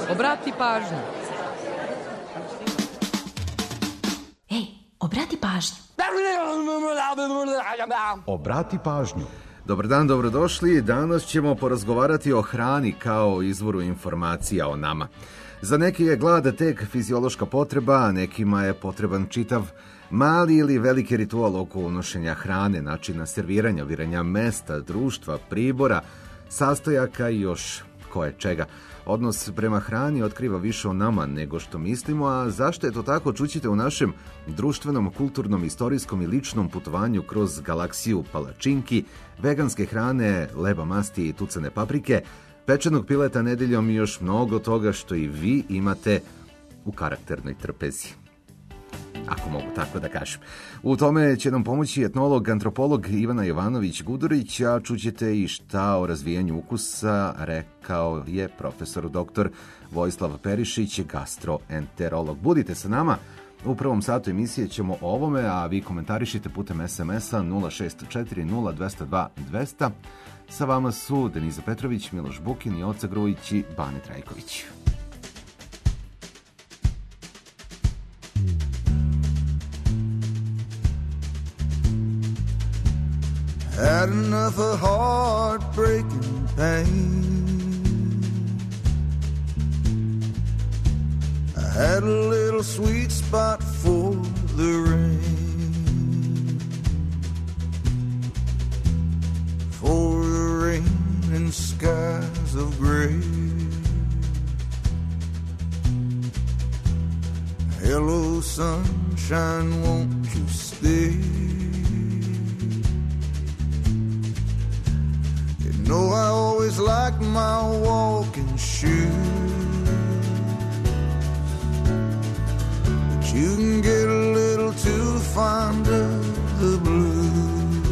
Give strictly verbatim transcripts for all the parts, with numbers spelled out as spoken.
Obrati pažnju. Ej, obrati pažnju. Obrati pažnju. Dobar dan, dobrodošli. Danas ćemo porazgovarati o hrani kao izvoru informacija o nama. Za neke je glad tek fiziološka potreba, a nekima je potreban čitav mali ili veliki ritual oko unošenja hrane, načina serviranja, biranja mesta, društva, pribora, sastojaka i još koje čega. Odnos prema hrani otkriva više o nama nego što mislimo, a zašto je to tako čućite u našem društvenom, kulturnom, istorijskom i ličnom putovanju kroz galaksiju palačinki, veganske hrane, leba masti i tucane paprike, pečenog pileta nedeljom i još mnogo toga što i vi imate u karakternoj trpezi. Ako mogu tako da kažem. U tome će nam pomoći etnolog, antropolog Ivana Jovanović-Gudurić, a čućete i šta o razvijanju ukusa rekao je profesor doktor Vojislav Perišić, gastroenterolog. Budite sa nama. U prvom satu emisije ćemo o ovome, a vi komentarišite putem es em es-a nula šest četiri nula dva nula dva dva nula nula. Sa vama su Deniza Petrović, Miloš Bukin, Joca Grujić i Bane Trajković. Had enough of heartbreaking pain. I had a little sweet spot for the rain, for the rain and skies of gray. Hello sunshine, won't you stay? No, I always liked my walking shoes, but you can get a little too fond of the blues.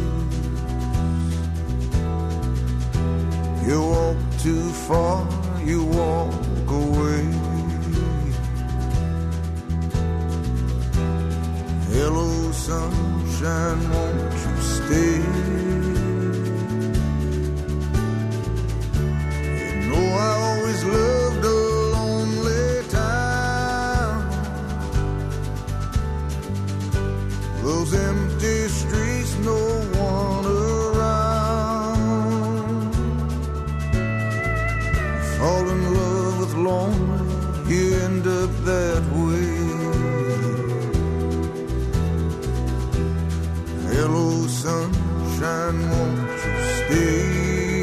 You walk too far, you walk away. Hello sunshine, won't you stay? I always loved a lonely town, those empty streets, no one around. You fall in love with lonely, you end up that way. Hello sunshine, won't you stay?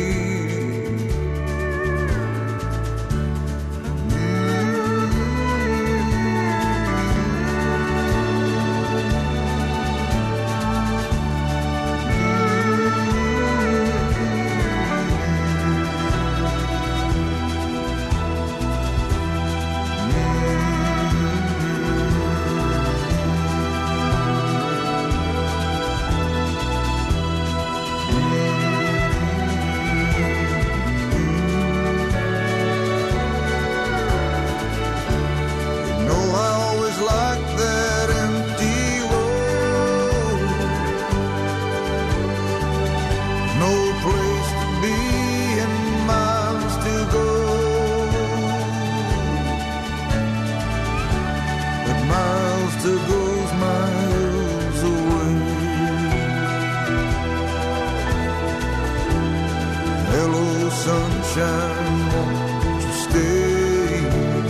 Sunshine, won't you stay?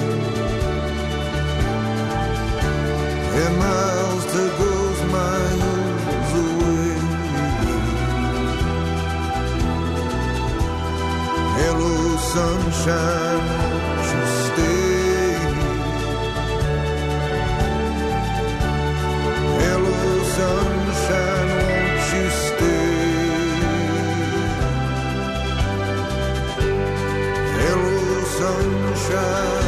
And miles to goes miles away. Hello sunshine, won't you stay? Hello sunshine, won't you stay? Sunshine.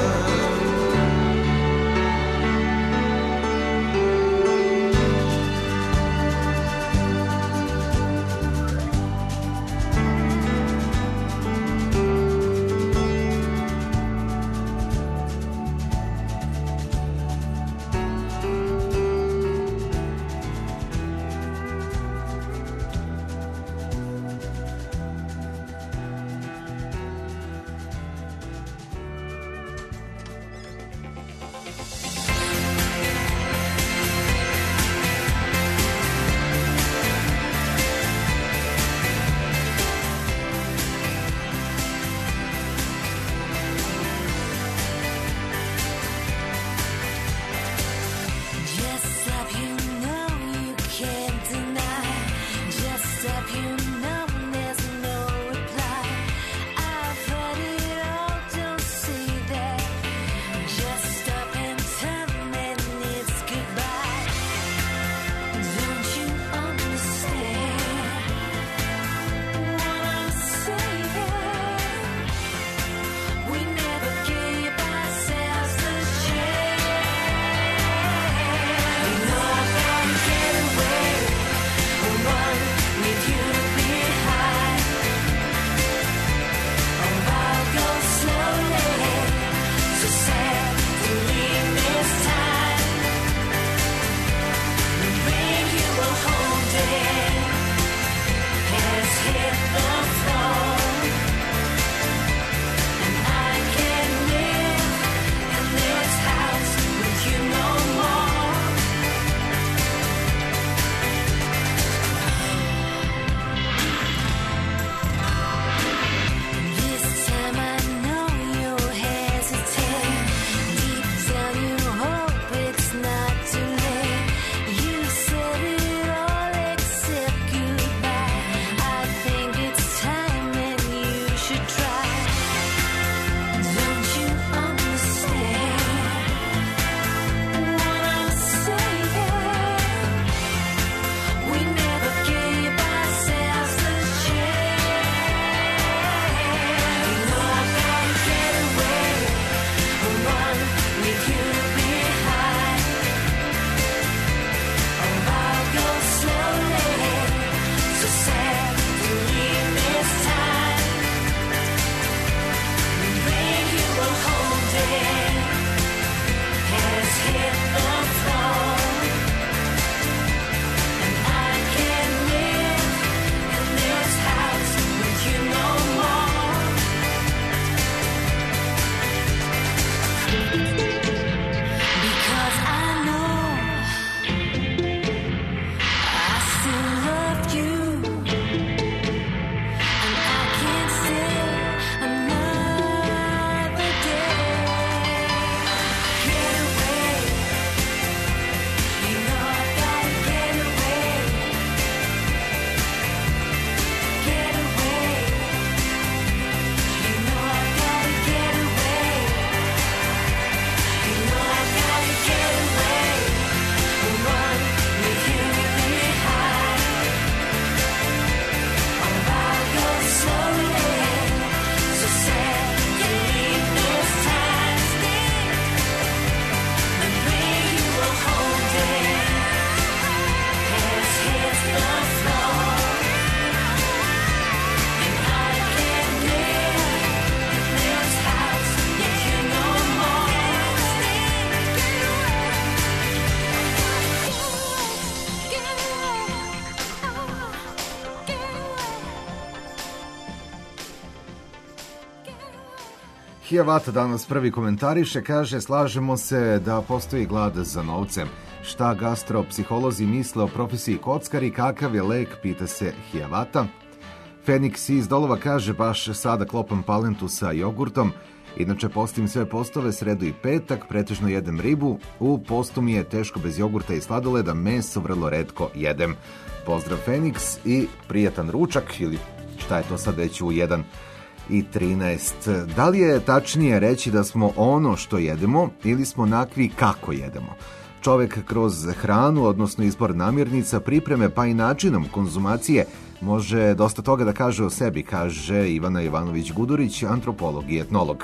Hijavata danas prvi komentariše, kaže, slažemo se da postoji glad za novcem. Šta gastropsiholozi misle o profesiji kockar i kakav je lek, pita se Hijavata. Feniks iz Dolova kaže, baš sada klopam palentu sa jogurtom. Inače, postim sve postove, sredu i petak, pretežno jedem ribu. U postu mi je teško bez jogurta i sladoleda, meso vrlo retko jedem. Pozdrav Feniks i prijatan ručak, ili šta je to sad već u jedan i trinaest. Da li je tačnije reći da smo ono što jedemo ili smo nakvi kako jedemo? Čovek kroz hranu, odnosno izbor namirnica, pripreme pa i načinom konzumacije može dosta toga da kaže o sebi, kaže Ivana Ivanović-Gudurić, antropolog i etnolog.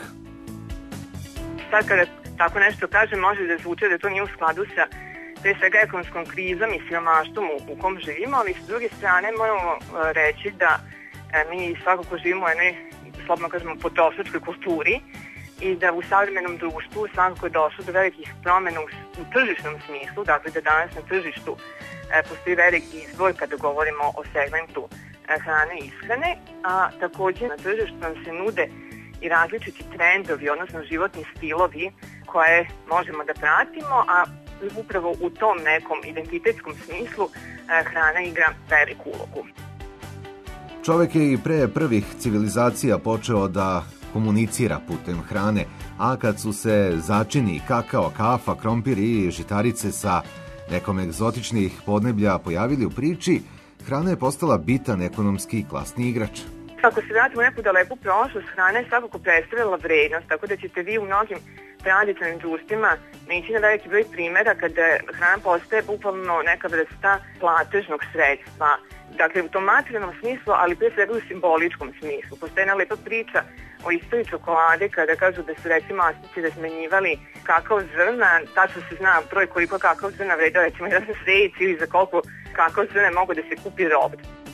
Sad kada tako nešto kaže, može da zvuče da to nije u skladu sa pre svega ekonomskom krizom i siromaštvom u, u kom živimo, ali s druge strane moramo reći da e, mi svakako živimo u jednoj, slobodno kažemo, potrošačkoj kulturi i da u savremenom društvu svakako je došlo do velikih promjena u, u tržišnom smislu, dakle da danas na tržištu e, postoji veliki izbor kada govorimo o segmentu e, hrane i ishrane, a također na tržištu nam se nude i različiti trendovi, odnosno životni stilovi koje možemo da pratimo, a upravo u tom nekom identitetskom smislu e, hrana igra veliku ulogu. Čovek je i pre prvih civilizacija počeo da komunicira putem hrane, a kad su se začini kakao, kafa, krompir i žitarice sa nekom egzotičnih podneblja pojavili u priči, hrana je postala bitan ekonomski i klasni igrač. Ako se vratimo u neku daleku prošlost, hrana je svakako predstavljala vrednost, tako da ćete vi u mnogim tradicionalnim društvima naći na veliki broj primjera kada hrana postaje bukvalno neka vrsta platežnog sredstva. Dakle, u tom materijalnom smislu, ali pre svega u simboličkom smislu. Postoje jedna lepa priča o istoriji čokolade kada kažu da su recimo Astici razmenjivali kakao zrna, tačno se zna broj koliko kakao zrna vreda, recimo jedan srejic ili za koliko kakao zrna mogu da se kupi rob.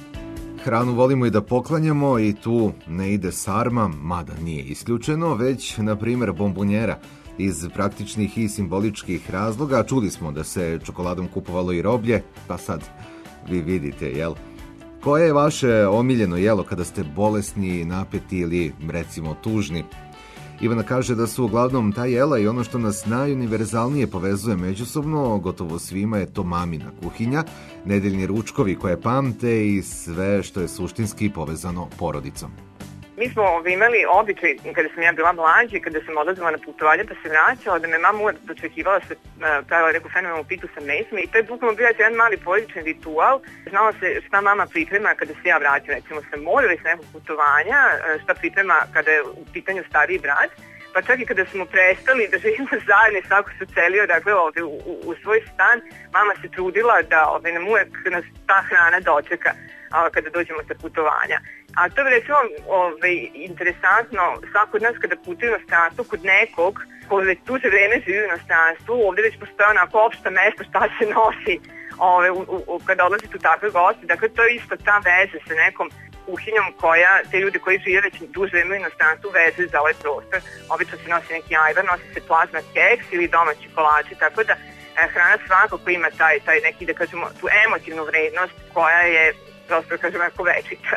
Hranu volimo i da poklanjamo i tu ne ide sarma, mada nije isključeno, već, na primjer, bombonjera. Iz praktičnih i simboličkih razloga čuli smo da se čokoladom kupovalo i roblje, pa sad vi vidite, jel? Koje je vaše omiljeno jelo kada ste bolesni, napeti ili, recimo, tužni? Ivana kaže da su uglavnom ta jela i ono što nas najuniverzalnije povezuje međusobno, gotovo svima je to mamina kuhinja, nedeljni ručkovi koje pamte i sve što je suštinski povezano porodicom. Mi smo imali običaj, kada sam ja bila mlađa, kada sam odlazila na putovanje pa se vraćala, da me mama uvek dočekivala se, pravila neku fenomenalnu pitu sa mesom i to je bukvalno bio jedan mali porodični ritual. Znala se šta mama priprema kada se ja vraćam, recimo sa mora ili sa nekog putovanja, šta priprema kada je u pitanju stariji brat. Pa čak i kada smo prestali da živimo zajedno i svako se celio, dakle, ovde u, u, u svoj stan, mama se trudila da ovde nam uvek nas ta hrana dočeka a, kada dođemo sa putovanja. A to je recimo ovaj, interesantno, svako od nas kada putuje u inostranstvo kod nekog ko već duže vreme živi u inostranstvu, ovde već postoje onako opšta mesta šta se nosi ove, u, u, kada odlazite u takve goste. Dakle, to je isto ta veza sa nekom kuhinjom koja, te ljudi koji žive već duže vreme u inostranstvu vezuju za ovaj prostor. Obično se nosi neki ajvar, nosi se plazma keks ili domaći kolači, tako da e, hrana svakako ima taj, taj neki, da kažemo, tu emotivnu vrednost koja je, prosto kažemo, jako večita.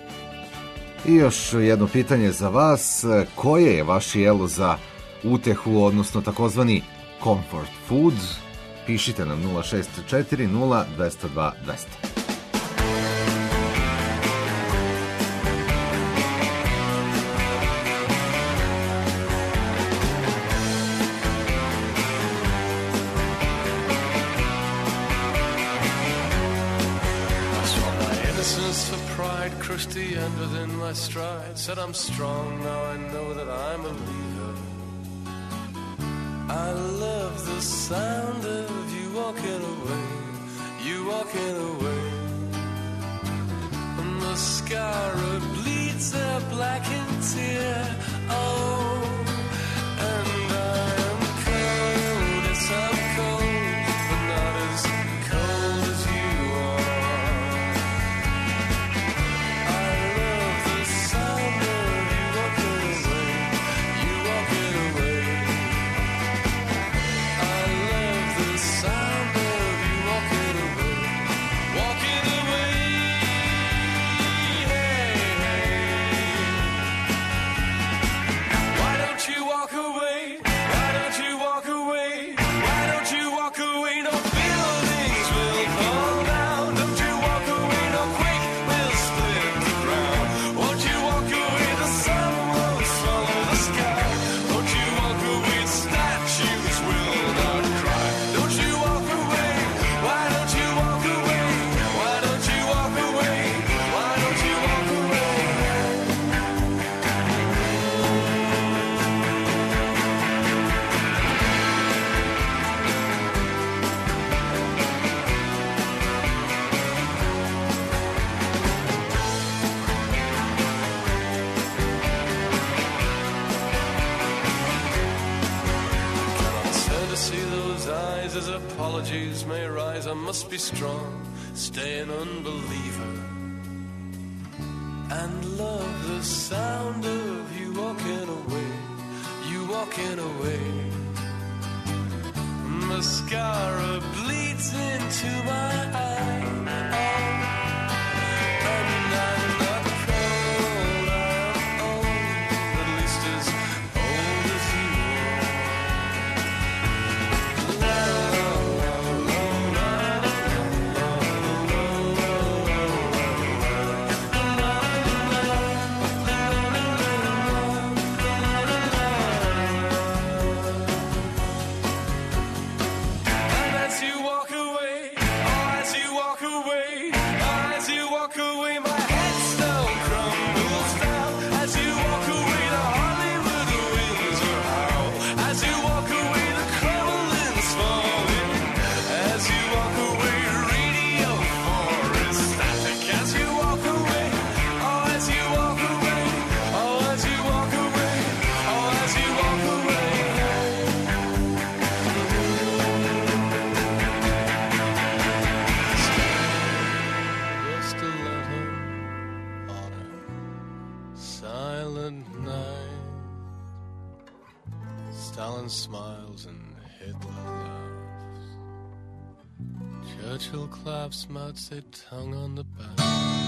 I još jedno pitanje za vas. Koje je vaše jelo za utehu, odnosno takozvani comfort food? Pišite nam nula šest četiri nula dva zero dva dva zero zero. Crushed the end within my stride. Said I'm strong, now I know that I'm a leader. I love the sound of you walking away, you walking away. And the scar bleeds a blackened tear. Oh, and I am cold, yes I'm cold, but not as cold as you are. skies as apologies may rise. I must be strong, stay an unbeliever, and love the sound of you walking away, you walking away. Mascara bleeds into my eye, and I'm not cold, I am old, at least as old as you are. La, la, la, la, Stalin smiles and Hitler laughs. Churchill claps Mao Zedong on the back.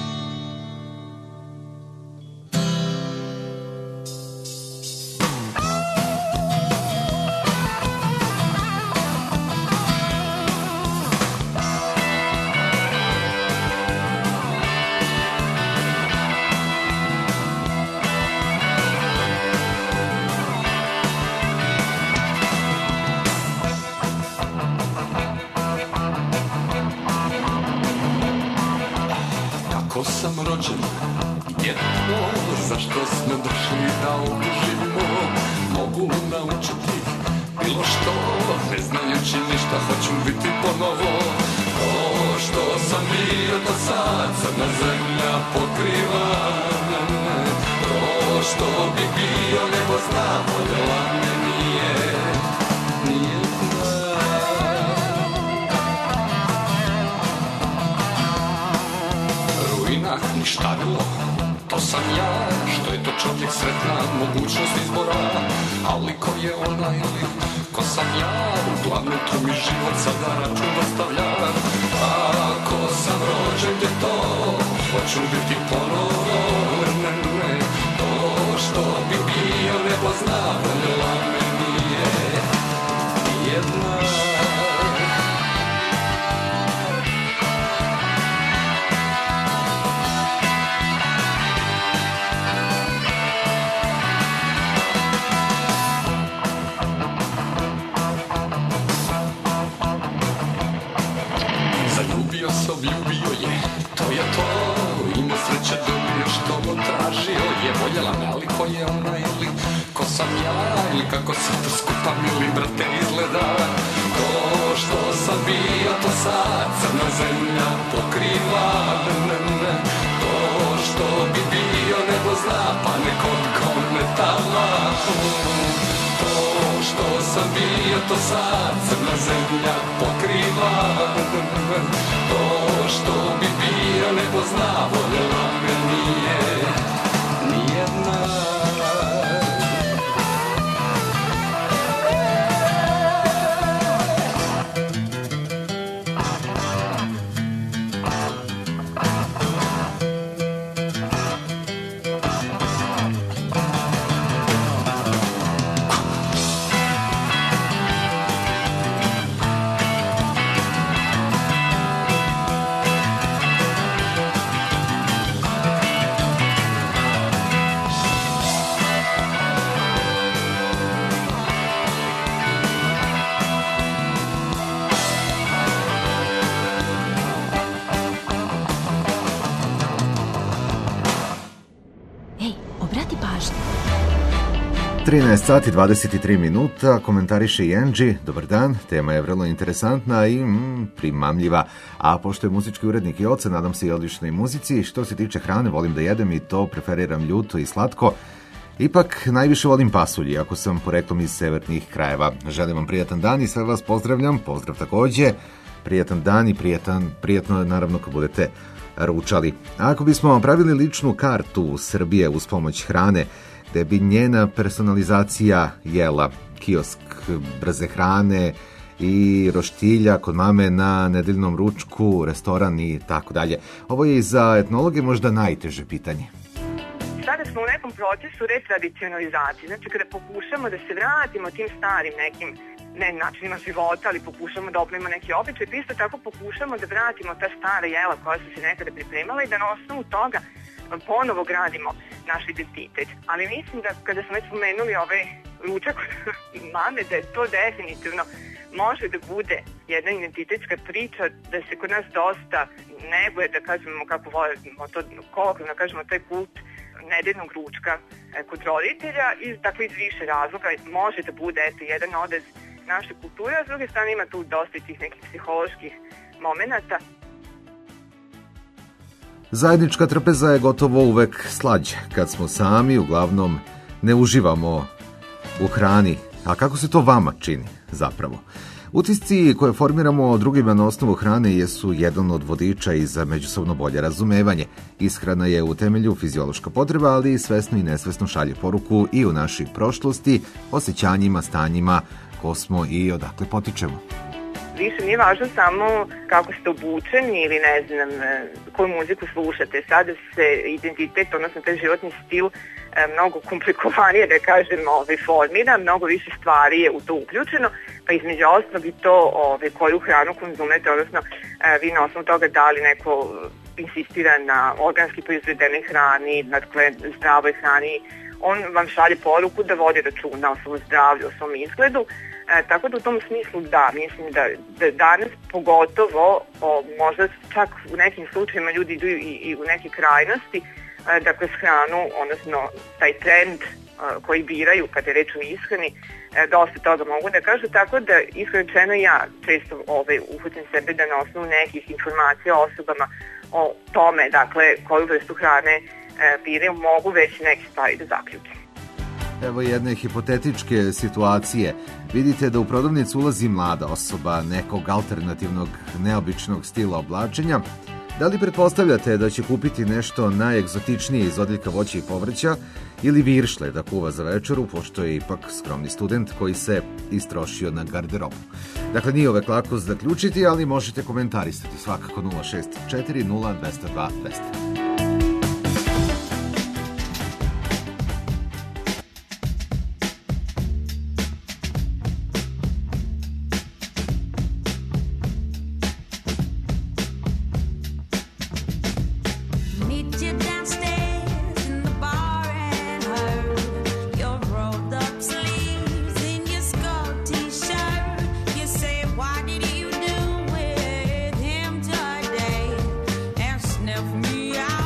Kako sam rođen, jedno, zašto smo došli da uživimo, mogu naučiti bilo što, ne znajući ništa, hoću biti ponovo. To što sam bio do sad, crna zemlja pokriva me, to što bi bio nebo zna, voljela me nije, nije zna. Ruinah ništavilo, to sam ja, što je to čovjek sretna, mogućnost izbora, ali ko je ona ili ko sam ja, uglavnom tu mi život sada račun dostavlja. Ako sam rođen gdje to, hoću biti ponovo, ne, ne, to što bi bio nebo zna, voljela me nije jedna. Zaljubio se, obljubio je, to je to, i nesreće dobio što on tražio je, voljela me, ali ko je ona ili ko sam ja, ili kako se to skupa mili brate izgleda. To što sam bio, to sad crna zemlja pokriva, ne, ne, to što bi bio nebo zna, pa nekog kometala. To što sam bio, to sad crna zemlja pokriva, to što bi bio nebo zna, voljela me nije nijedna. trinaest sati dvadeset tri minuta, komentariše i Angie. Dobar dan, tema je vrlo interesantna i mm, primamljiva, a pošto je muzički urednik i oca, nadam se i odličnoj muzici. Što se tiče hrane, volim da jedem i to preferiram ljuto i slatko. Ipak najviše volim pasulj, ako sam poreklom iz severnih krajeva. Želim vam prijatan dan i sve vas pozdravljam. Pozdrav takođe. Prijatan dan i prijatan, prijatno je naravno kad budete ručali. A ako bismo pravili ličnu kartu Srbije uz pomoć hrane, gde bi njena personalizacija jela, kiosk brze hrane i roštilja kod mame na nedeljnom ručku, restoran i tako dalje. Ovo je i za etnologe možda najteže pitanje. Sada smo u nekom procesu retradicionalizacije, znači kada pokušamo da se vratimo tim starim nekim ne načinima života, ali pokušamo da obnovimo neki običaj, pa isto tako pokušamo da vratimo ta stara jela koja su se nekada pripremala i da na osnovu toga ponovo gradimo naš identitet. Ali mislim da kada smo već spomenuli ovaj ručak mame, da je to definitivno može da bude jedna identitetska priča, da se kod nas dosta neguje, da kažemo kako volimo to, kolokvno da kažemo taj kult nedeljnog ručka kod roditelja i dakle iz više razloga može da bude eto jedan odez naše kulture, a s druge strane ima tu dosta tih nekih psiholoških momenata. Zajednička trpeza je gotovo uvek slađa. Kad smo sami, uglavnom ne uživamo u hrani. A kako se to vama čini zapravo? Utisci koje formiramo drugima na osnovu hrane jesu jedan od vodiča i za međusobno bolje razumevanje. Ishrana je u temelju fiziološka potreba, ali i svesno i nesvesno šalje poruku i u našoj prošlosti, osjećanjima, stanjima, ko smo i odakle potičemo. Više nije važno samo kako ste obučeni ili ne znam koju muziku slušate. Sada se identitet, odnosno taj životni stil mnogo komplikovanije, da kažem, ovaj, formira, mnogo više stvari je u to uključeno, pa između ostalog i to ovaj, koju hranu konzumete, odnosno vi na osnovu toga da li neko insistira na organski proizvedenoj hrani, dakle zdravoj hrani, on vam šalje poruku da vodi računa o svom zdravlju, o svom izgledu. E, tako da u tom smislu da, mislim da, da danas pogotovo, o, možda čak u nekim slučajima ljudi idu i, i u neke krajnosti, e, da kroz hranu, odnosno taj trend e, koji biraju kada je reč o ishrani, e, dosta toga mogu da kažu, tako da iskreno ja često ovaj, uhvatim sebe da na osnovu nekih informacija o osobama o tome, dakle, koju vrstu hrane e, biraju, mogu već neke stvari da zaključim. Evo jedne hipotetičke situacije. Vidite da u prodavnicu ulazi mlada osoba nekog alternativnog, neobičnog stila oblačenja. Da li pretpostavljate da će kupiti nešto najegzotičnije iz odjeljka voća i povrća ili viršle da kuva za večeru, pošto je ipak skromni student koji se istrošio na garderobu? Dakle, nije uvek lako zaključiti, ali možete komentarisati svakako nula šest četiri nula dva dva dva. Me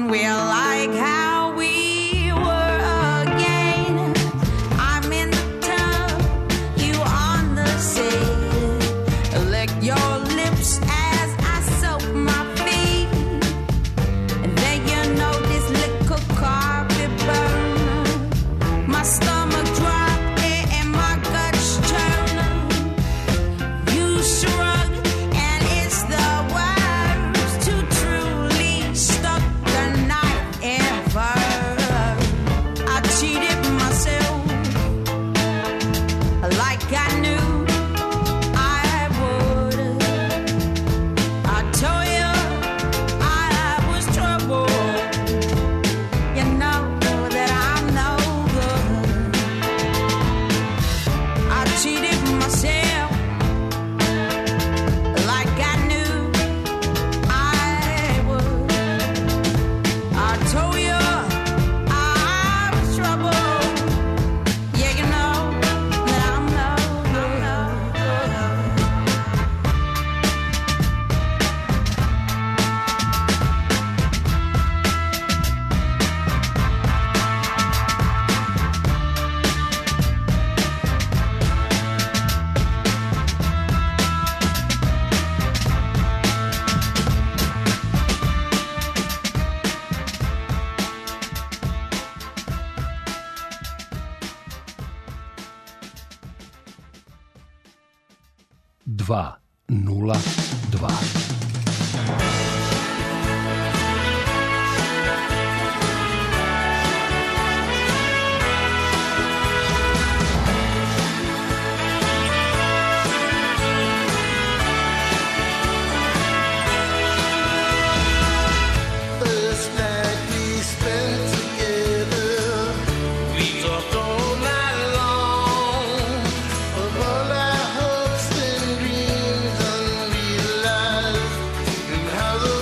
we're like how we were again. I'm in the tub, you on the sea. Lick your lips as I soak my feet. And then you know this liquor carpet burn. My stomach drop and my guts turn. You shrug and it's the words to truly stuck the night ever. I cheated myself like I knew I would. I told you I was trouble. You know that I'm no good. I cheated myself like I knew I would. I told you I was trouble. Yeah, you know that I'm no good. dva nula dva. First night we spent together, we talked all night long of all our hopes and dreams unrealized, and how the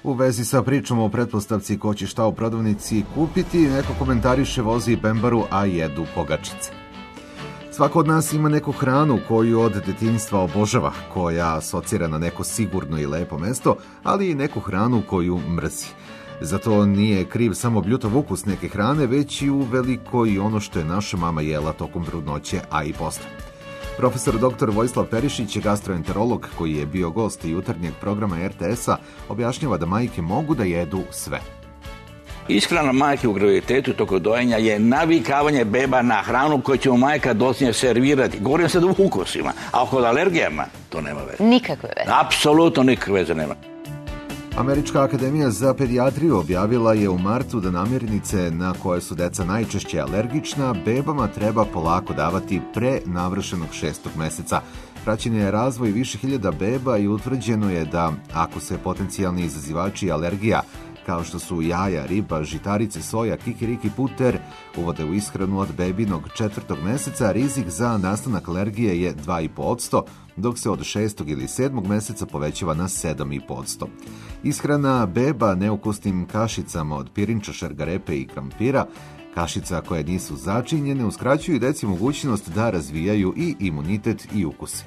U vezi sa pričom o pretpostavci ko će šta u prodavnici kupiti, neko komentariše vozi bembaru, a jedu pogačice. Svako od nas ima neku hranu koju od detinjstva obožava, koja asocira na neko sigurno i lepo mesto, ali i neku hranu koju mrzi. Zato nije kriv samo bljutav ukus neke hrane, već i uveliko i ono što je naša mama jela tokom trudnoće, a i posle. Profesor doktor Vojislav Perišić, gastroenterolog koji je bio gost jutarnjeg programa er te esa, objašnjava da majke mogu da jedu sve. Ishrana majke u graviditetu toko dojenja je navikavanje beba na hranu koju će mu majka dosljednje servirati. Govorim sad o ukusima, a kod alergijama to nema veze. Nikakve veze. Apsolutno nikakve veze nema. Američka akademija za pedijatriju objavila je u martu da namirnice na koje su deca najčešće alergična bebama treba polako davati pre navršenog šestog meseca. Praćen je razvoj više hiljada beba i utvrđeno je da ako se potencijalni izazivači alergija kao što su jaja, riba, žitarice, soja, kikiriki, puter, uvode u ishranu od bebinog četvrtog meseca, rizik za nastanak alergije je dva i po posto, dok se od šestog ili sedmog meseca povećava na sedam i po posto. Ishrana beba neukusnim kašicama od pirinča, šargarepe i krampira, kašica koje nisu začinjene, uskraćuju deci mogućnost da razvijaju i imunitet i ukuse.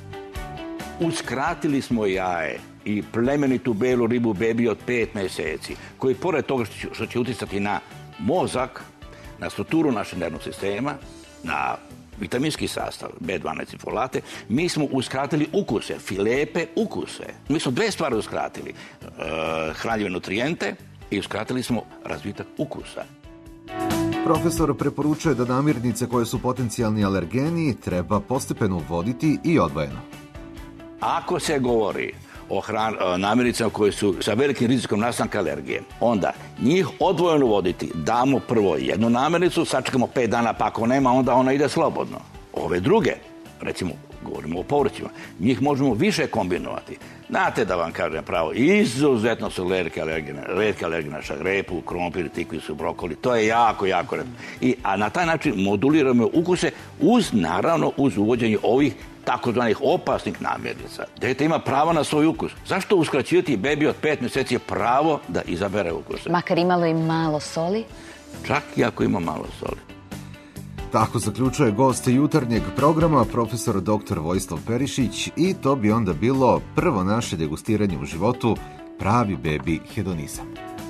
Uskratili smo jaje i plemenitu belu ribu bebi od pet meseci, koji pored toga što će uticati na mozak, na strukturu našeg nervnog sistema, na vitaminski sastav, be dvanaest i folate, mi smo uskratili ukuse, filepe ukuse. Mi smo dve stvari uskratili, e, hranljive nutrijente i uskratili smo razvitak ukusa. Profesor preporučuje da namirnice koje su potencijalni alergeni treba postepeno uvoditi i odvojeno. Ako se govori o hran, namirnicama koje su sa velikim rizikom nastanka alergije, onda njih odvojeno voditi, damo prvo jednu namirnicu, sačekamo pet dana, pa ako nema, onda ona ide slobodno. Ove druge, recimo, govorimo o povrćima, njih možemo više kombinovati. Znate da vam kažem pravo, izuzetno su retke alergene, retke alergene na šargarepu, krompir, tikvicu, brokoli, to je jako, jako retko. I, a na taj način moduliramo ukuse uz, naravno, uz uvođenje ovih takozvanih opasnih namirnica. Dete ima pravo na svoj ukus. Zašto uskraćivati bebi od pet mjeseci pravo da izabere ukuse? Makar imalo i malo soli? Čak i ako ima malo soli. Tako zaključuje gost jutarnjeg programa, profesor doktor Vojislav Perišić, i to bi onda bilo prvo naše degustiranje u životu, pravi bebi hedonizam.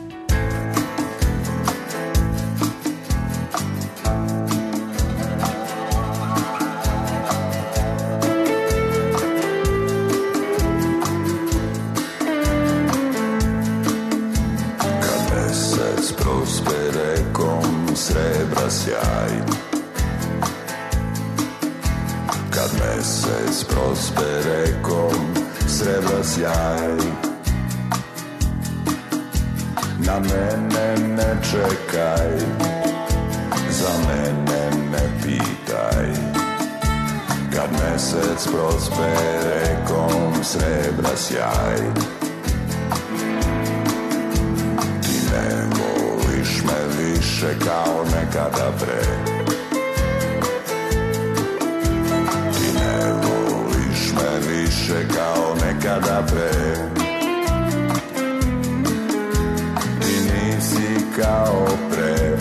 Srebra sjaj, kad mesec prospe rekom srebra sjaj, na mene ne čekaj, za mene ne pitaj, kad mesec prospe rekom srebra sjaj, ti ne voliš me više kao nekada pre, ti ne voliš me više kao nekada pre, ti nisi kao pre,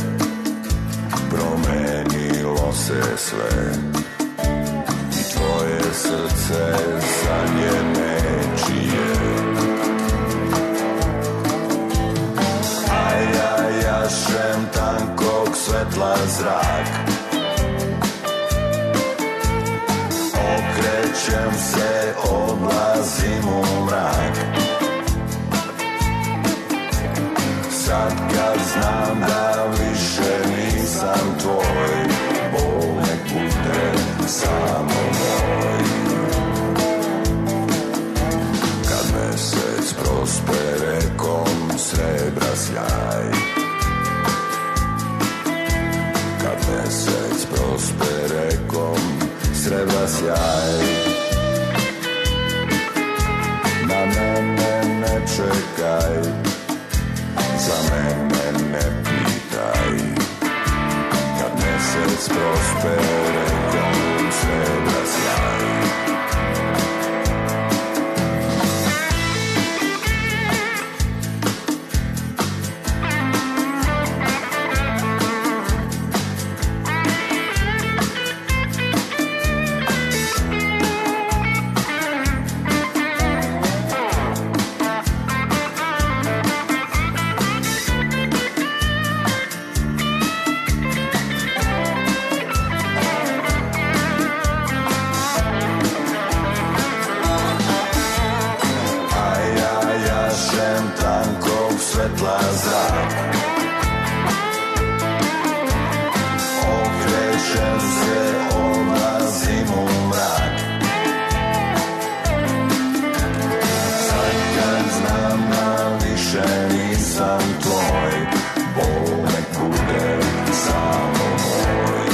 promenilo se sve, i tvoje srce sad je nečije. A ja jašem tankog svetla zrak, okrećem se, odlazim u mrak. Sad kad znam da više nisam tvoj, bol nek bude samo moj. Kad mesec prospere kom srebra sjaj, kad mesec prospere kom srebra sjaj, na mene ne čekaj, za mene ne pitaj, kad mesec prospere kom srebra sjaj. Dišem se odlazim u mrak. Sad kad znam da više nisam tvoj, bol nek bude samo moj.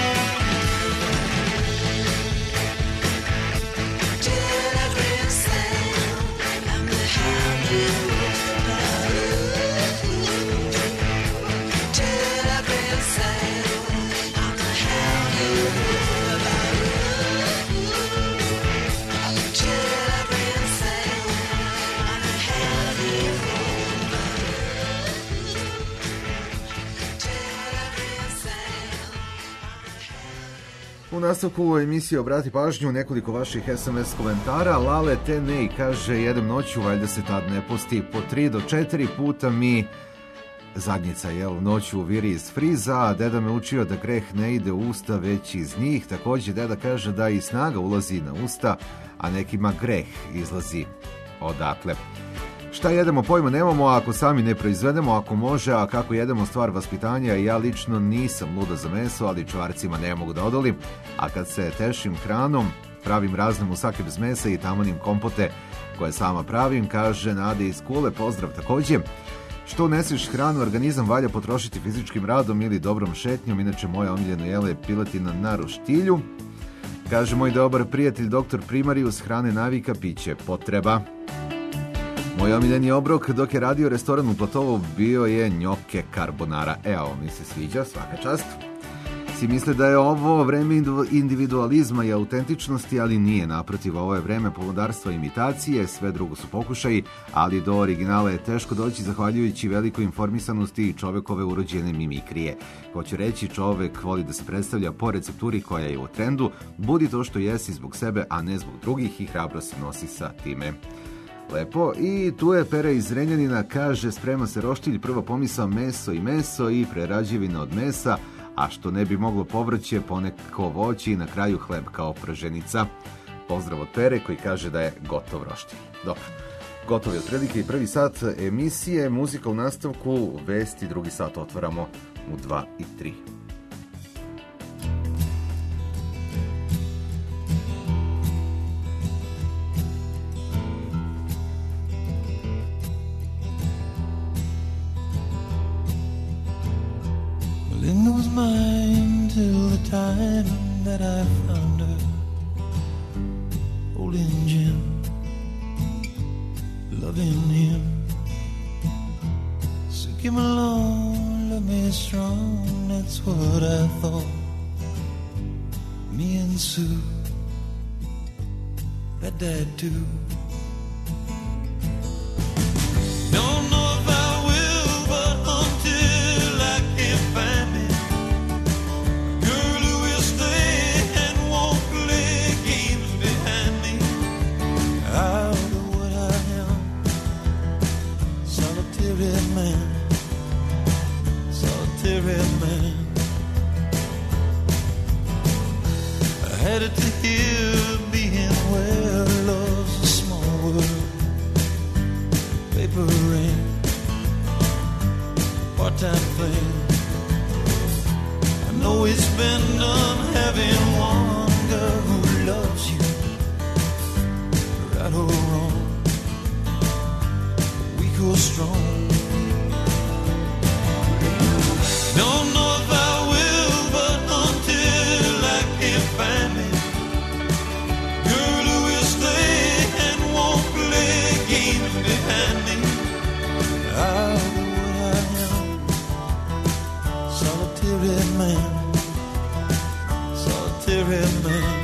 Telegram sound. U nastavku emisije Obrati pažnju nekoliko vaših es em es komentara. Lale Tenej kaže, jedem noću, valjda se tad ne posti, po tri do četiri puta mi zadnjica, jel, noću viri iz friza, a deda me učio da greh ne ide u usta, već iz njih. Također deda kaže da i snaga ulazi na usta, a nekima greh izlazi odatle. Šta jedemo, pojma nemamo, ako sami ne proizvedemo, ako može, a kako jedemo, stvar vaspitanja. Ja lično nisam luda za meso, ali čvarcima ne mogu da odolim, a kad se tešim hranom, pravim razne musake bez mesa i tamonim kompote koje sama pravim, kaže Nade iz Kule, pozdrav također. Što uneseš hranu, organizam valja potrošiti fizičkim radom ili dobrom šetnjom, inače moje omiljeno jelo je piletina na roštilju. Kaže moj dobar prijatelj doktor Primarius, hrane navika, piće potreba. Moj omiljeni obrok dok je radio restoran u Platovu bio je njoke carbonara. Evo, mi se sviđa, svaka čast. Svi misle da je ovo vreme individualizma i autentičnosti, ali nije. Naprotiv, ovo je vreme pomodarstva i imitacije, sve drugo su pokušaji, ali do originala je teško doći zahvaljujući velikoj informisanosti i čovekove urođene mimikrije. Hoću reći, čovek voli da se predstavlja po recepturi koja je u trendu, budi to što jesi zbog sebe, a ne zbog drugih, i hrabro se nosi sa time. Lepo. I tu je Pera iz Renjanina, kaže, sprema se roštilj, prva pomisao meso i meso i prerađevina od mesa, a što ne bi moglo povrće, poneko voće i na kraju hleb kao prženica. Pozdrav od Pere koji kaže da je gotov roštilj. Dobro, gotov je otprilike i prvi sat emisije, muzika u nastavku, vesti, drugi sat otvaramo u dva i tri. Linda was mine till the time that I found her holding Jim, loving him. So give me along, love me strong, that's what I thought. Me and Sue, that dad too. Don't know if I will, but until I can find me a girl who will stay and won't play games behind me, out of what I am, solitary man, solitary man. I had it to hear being where love's a small world, paper rain, part-time thing. I know it's been done having one girl who loves you, right or wrong, weak or strong. Don't know if I will, but until I can find me a girl who will stay and won't play games behind me, out of what I am, solitary man, solitary man.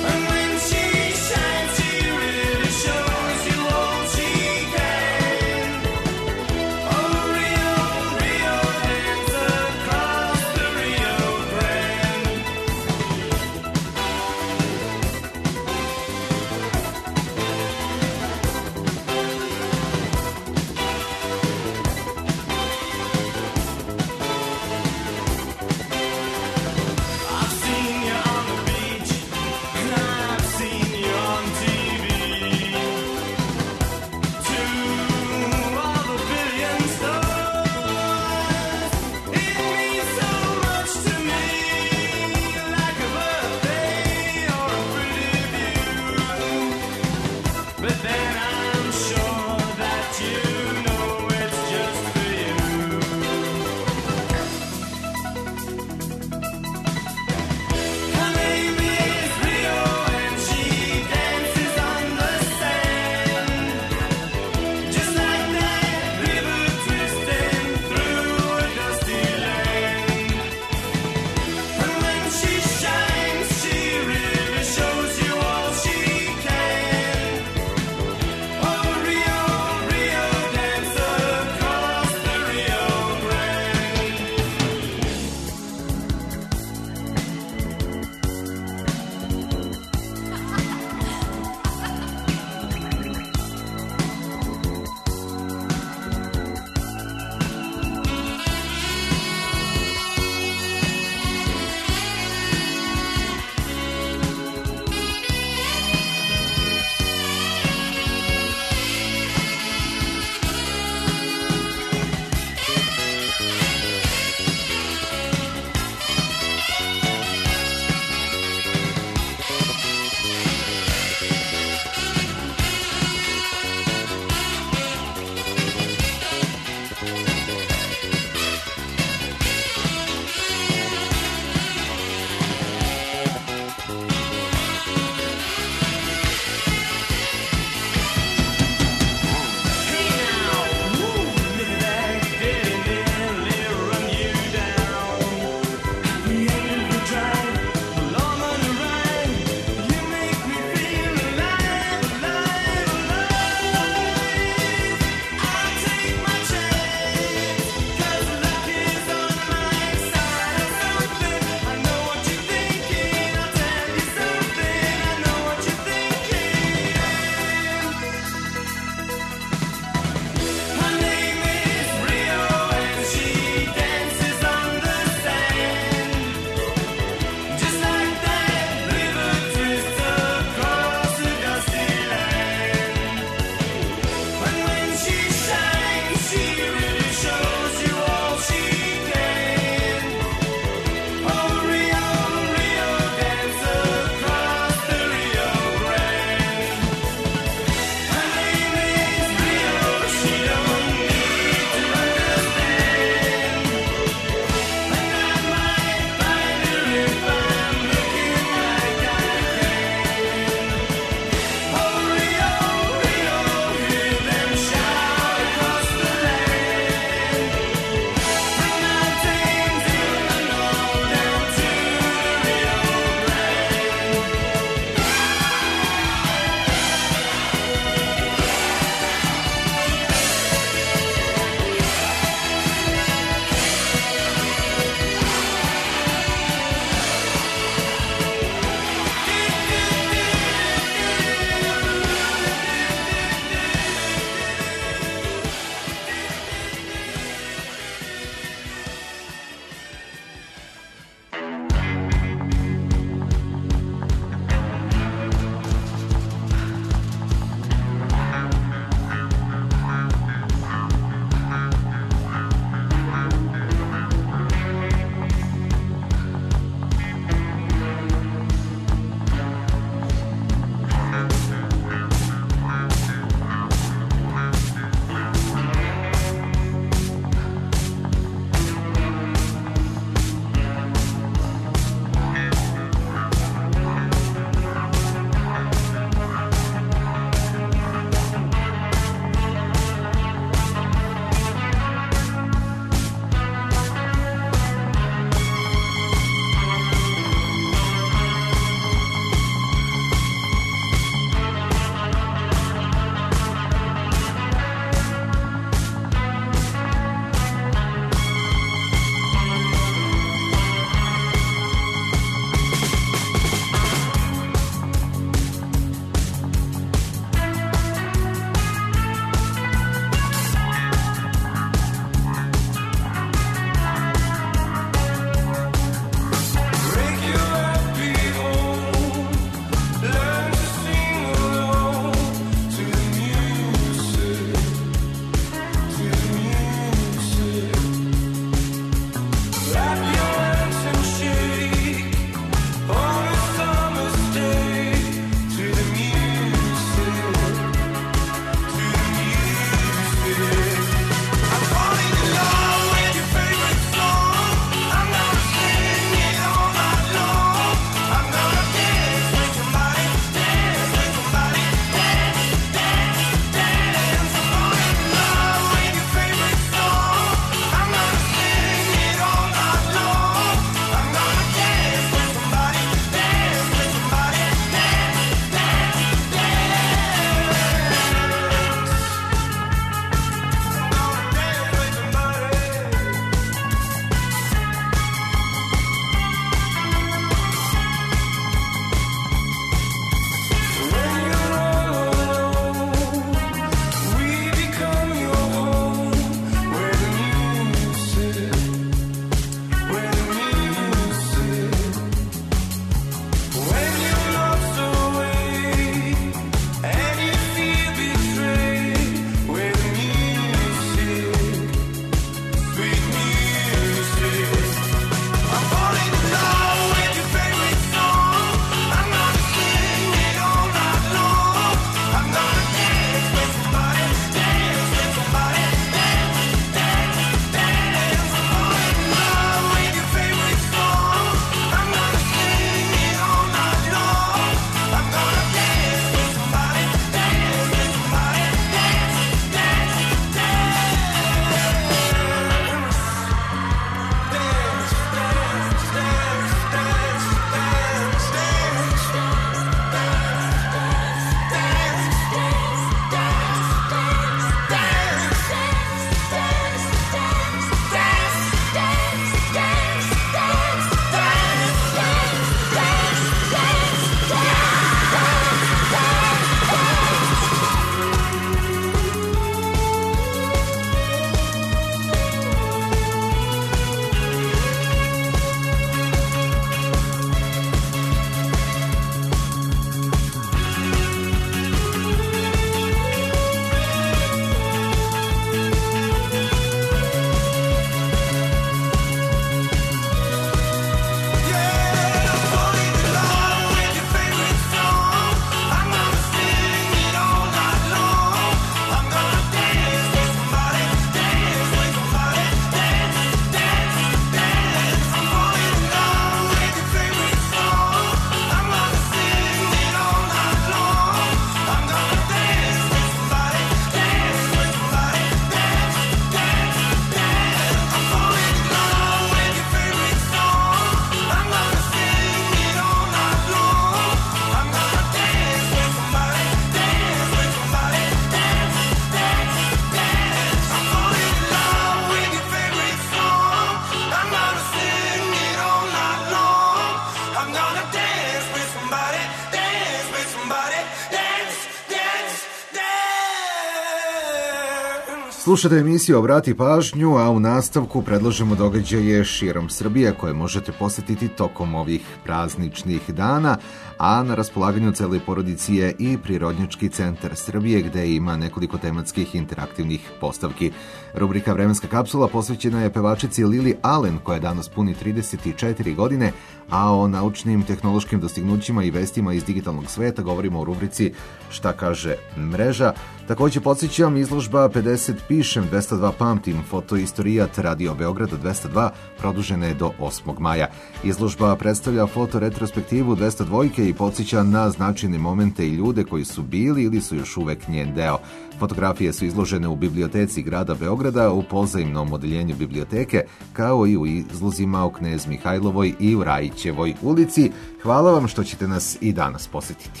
Slušate emisiju Obrati pažnju, a u nastavku predlažemo događaje širom Srbije koje možete posjetiti tokom ovih prazničnih dana, a na raspolaganju celoj porodici je i Prirodnjački centar Srbije gde ima nekoliko tematskih interaktivnih postavki. Rubrika Vremenska kapsula posvećena je pevačici Lily Allen koja danas puni trideset četiri godine, a o naučnim tehnološkim dostignućima i vestima iz digitalnog sveta govorimo u rubrici Šta kaže mreža. Također podsjećam, izložba pedeset pišem, dvesta dva pamtim, fotoistorijat Radio Beograda dvesta dva produžena je do osmog maja. Izložba predstavlja fotoretrospektivu dvesta dva i podsjeća na značajne momente i ljude koji su bili ili su još uvek njen deo. Fotografije su izložene u biblioteci grada Beograda, u pozajmnom odeljenju biblioteke, kao i u izlozima u Knez Mihajlovoj i u Rajićevoj ulici. Hvala vam što ćete nas i danas posjetiti.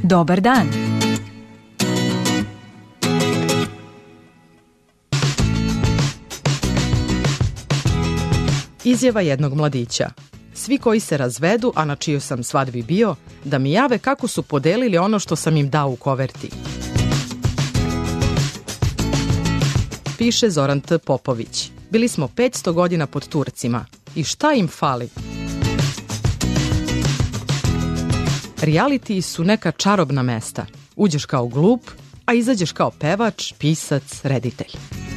Dobar dan. Izjava jednog mladića. Svi koji se razvedu, a na čijoj sam svadbi bio, da mi jave kako su podelili ono što sam im dao u koverti. Piše Zoran T. Popović. Bili smo petsto godina pod Turcima. I šta im fali? Reality su neka čarobna mesta. Uđeš kao glup, a izađeš kao pevač, pisac, reditelj.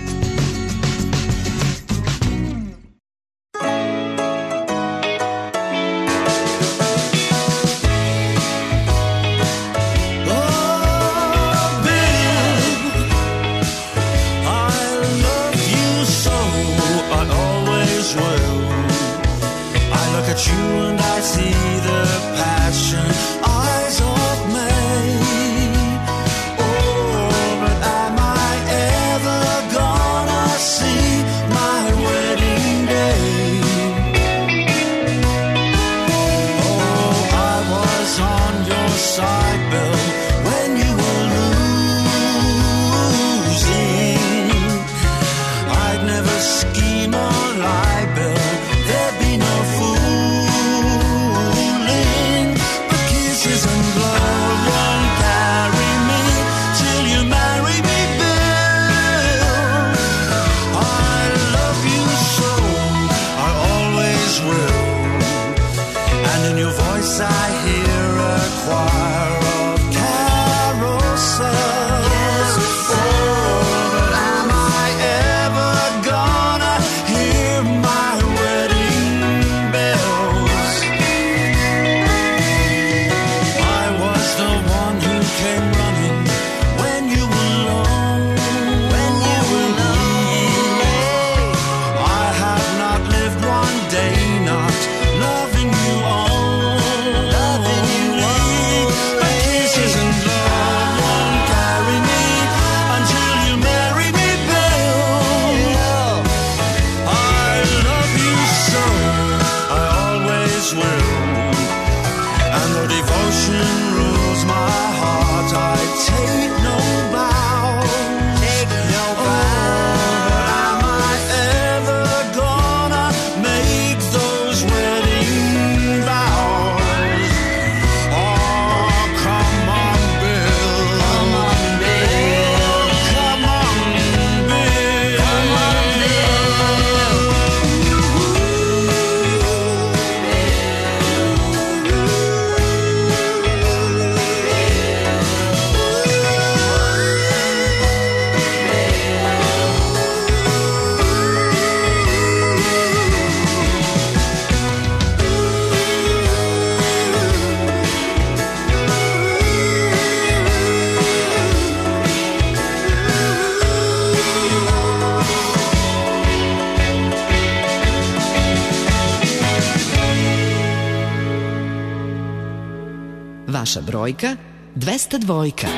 Vaša brojka dvesta dvojka.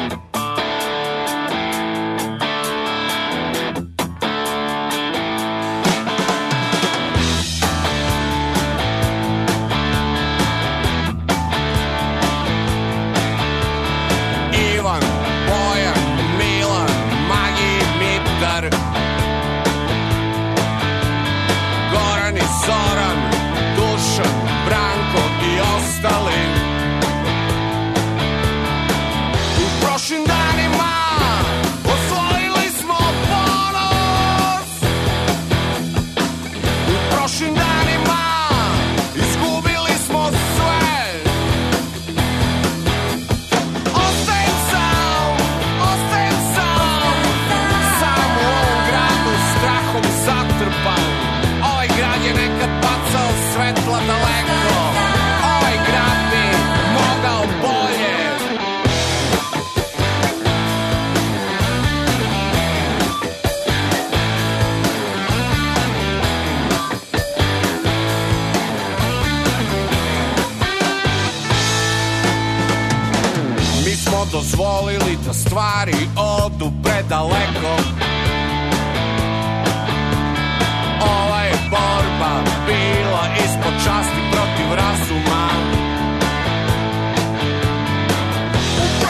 Ivan, Bojan, Milan, Magi, Mitar, Goran i Zoran, Dušan, Branko i ostali. Prošlim danima osvojili smo ponos. U prošlim danima izgubili smo sve. Ostajem sam, ostajem sam, sam u ovom gradu strahom zatrpan. Ovaj grad je nekad bacao svetla daleko. Ovaj grad bi mogao bolje. Dozvolili da stvari odu predaleko. Ova je borba bila ispod časti protiv razuma. U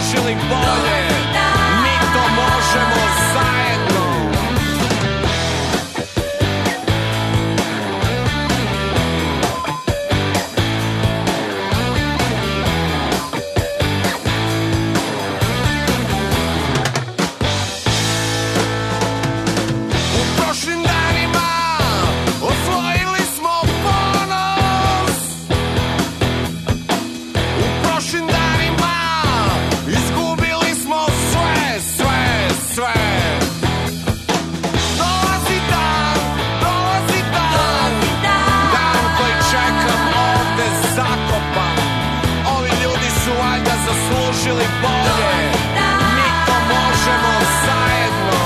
zaslužili bolje. Mi to možemo zajedno. U prošlim danima osvojili smo ponos. U prošlim danima izgubili smo sve, sve, sve. Dolazi dan, dolazi dan, dan koji čekam ovde zakopan. Ovi ljudi su valjda zaslužili bolje. Mi to možemo zajedno.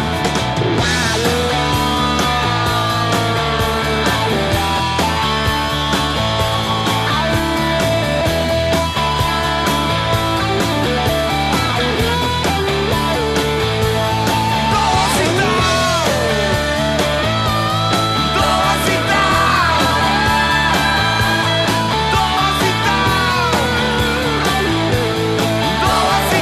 Dolazi dan, dolazi dan, dolazi dan, dolazi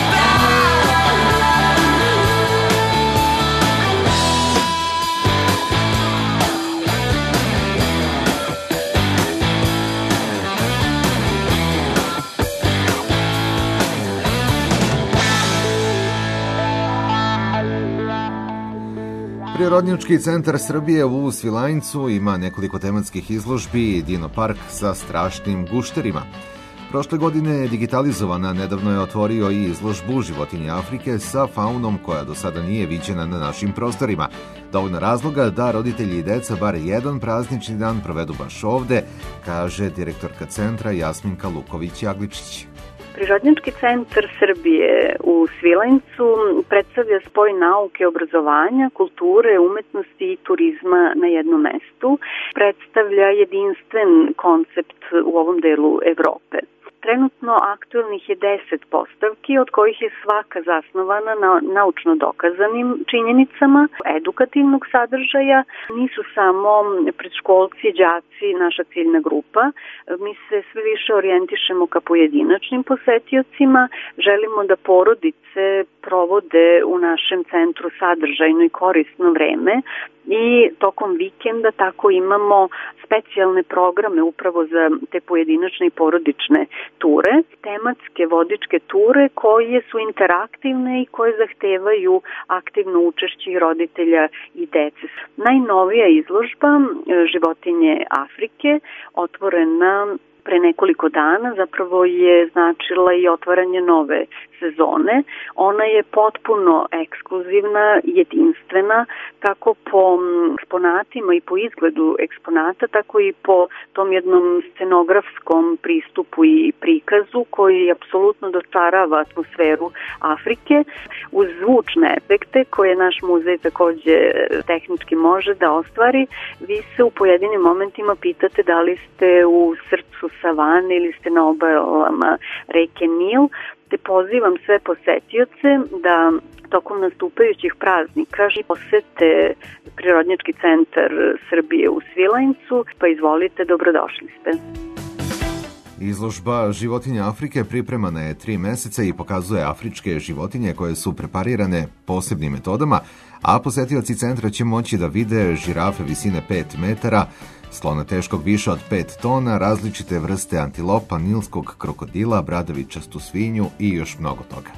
Prirodnjački centar Srbije u Svilajncu ima nekoliko tematskih izložbi i Dino park sa strašnim gušterima. Prošle godine je digitalizovana, nedavno je otvorio i izložbu životinje Afrike sa faunom koja do sada nije viđena na našim prostorima. Dovoljno razloga da roditelji i deca bar jedan praznični dan provedu baš ovde, kaže direktorka centra Jasminka Luković-Jagličić. Prirodnjački centar Srbije u Svilajncu predstavlja spoj nauke, obrazovanja, kulture, umetnosti i turizma na jednom mestu. Predstavlja jedinstven koncept u ovom delu Evrope. Trenutno aktuelnih je deset postavki, od kojih je svaka zasnovana na naučno dokazanim činjenicama edukativnog sadržaja. Nisu samo predškolci, đaci naša ciljna grupa. Mi se sve više orijentišemo ka pojedinačnim posetiocima. Želimo da porodice provode u našem centru sadržajno i korisno vreme i tokom vikenda tako imamo specijalne programe upravo za te pojedinačne i porodične ture, tematske vodičke ture koje su interaktivne i koje zahtevaju aktivno učešće i roditelja i dece. Najnovija izložba životinje Afrike, otvorena pre nekoliko dana, zapravo je značila i otvaranje nove sezone. Ona je potpuno ekskluzivna, jedinstvena, kako po eksponatima i po izgledu eksponata, tako i po tom jednom scenografskom pristupu i prikazu koji apsolutno dočarava atmosferu Afrike uz zvučne efekte koje naš muzej takođe tehnički može da ostvari. Vi se u pojedinim momentima pitate da li ste u srcu savane ili ste na obalama reke Nil, te pozivam sve posetioce da tokom nastupajućih praznika posete Prirodnjački centar Srbije u Svilajncu, pa izvolite, dobrodošli ste. Izložba životinja Afrike pripremana je tri meseca i pokazuje afričke životinje koje su preparirane posebnim metodama, a posetioci centra će moći da vide žirafe visine pet metara, slona teškog više od pet tona, različite vrste antilopa, nilskog krokodila, bradavičastu svinju i još mnogo toga.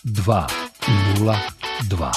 dva nula dva.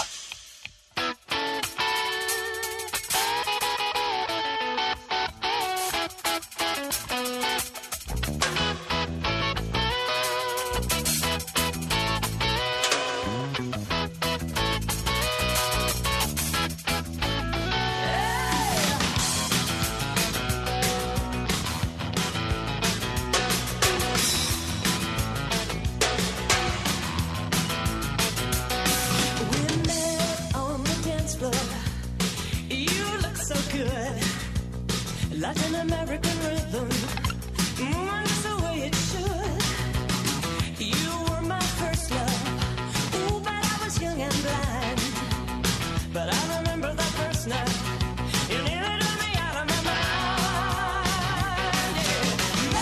Latin American rhythm, mm, just the way it should. You were my first love, ooh, but I was young and blind. But I remember that first night, you nearly took me out of my mind. Yeah.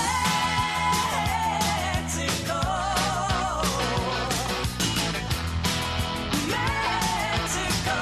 Mexico, Mexico.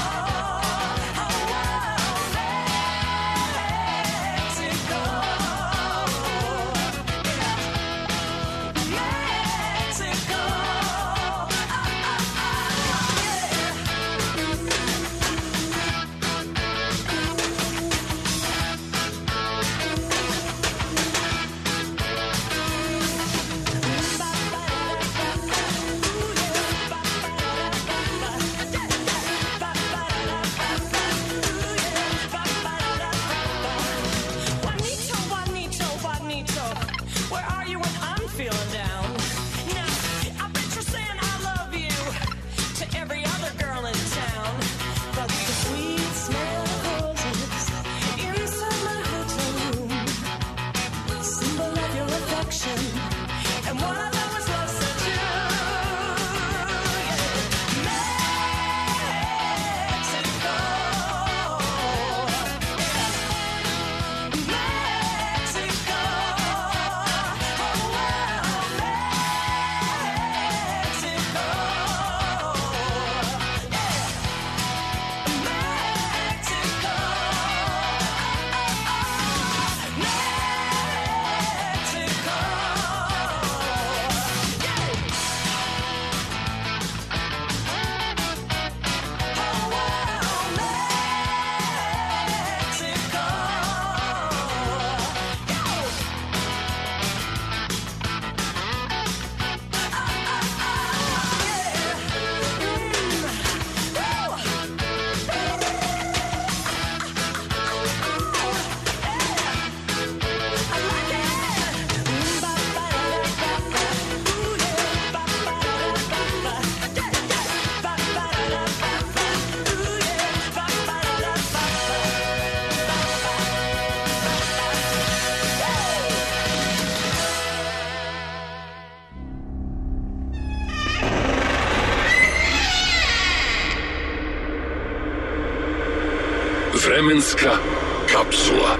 Vremenska kapsula.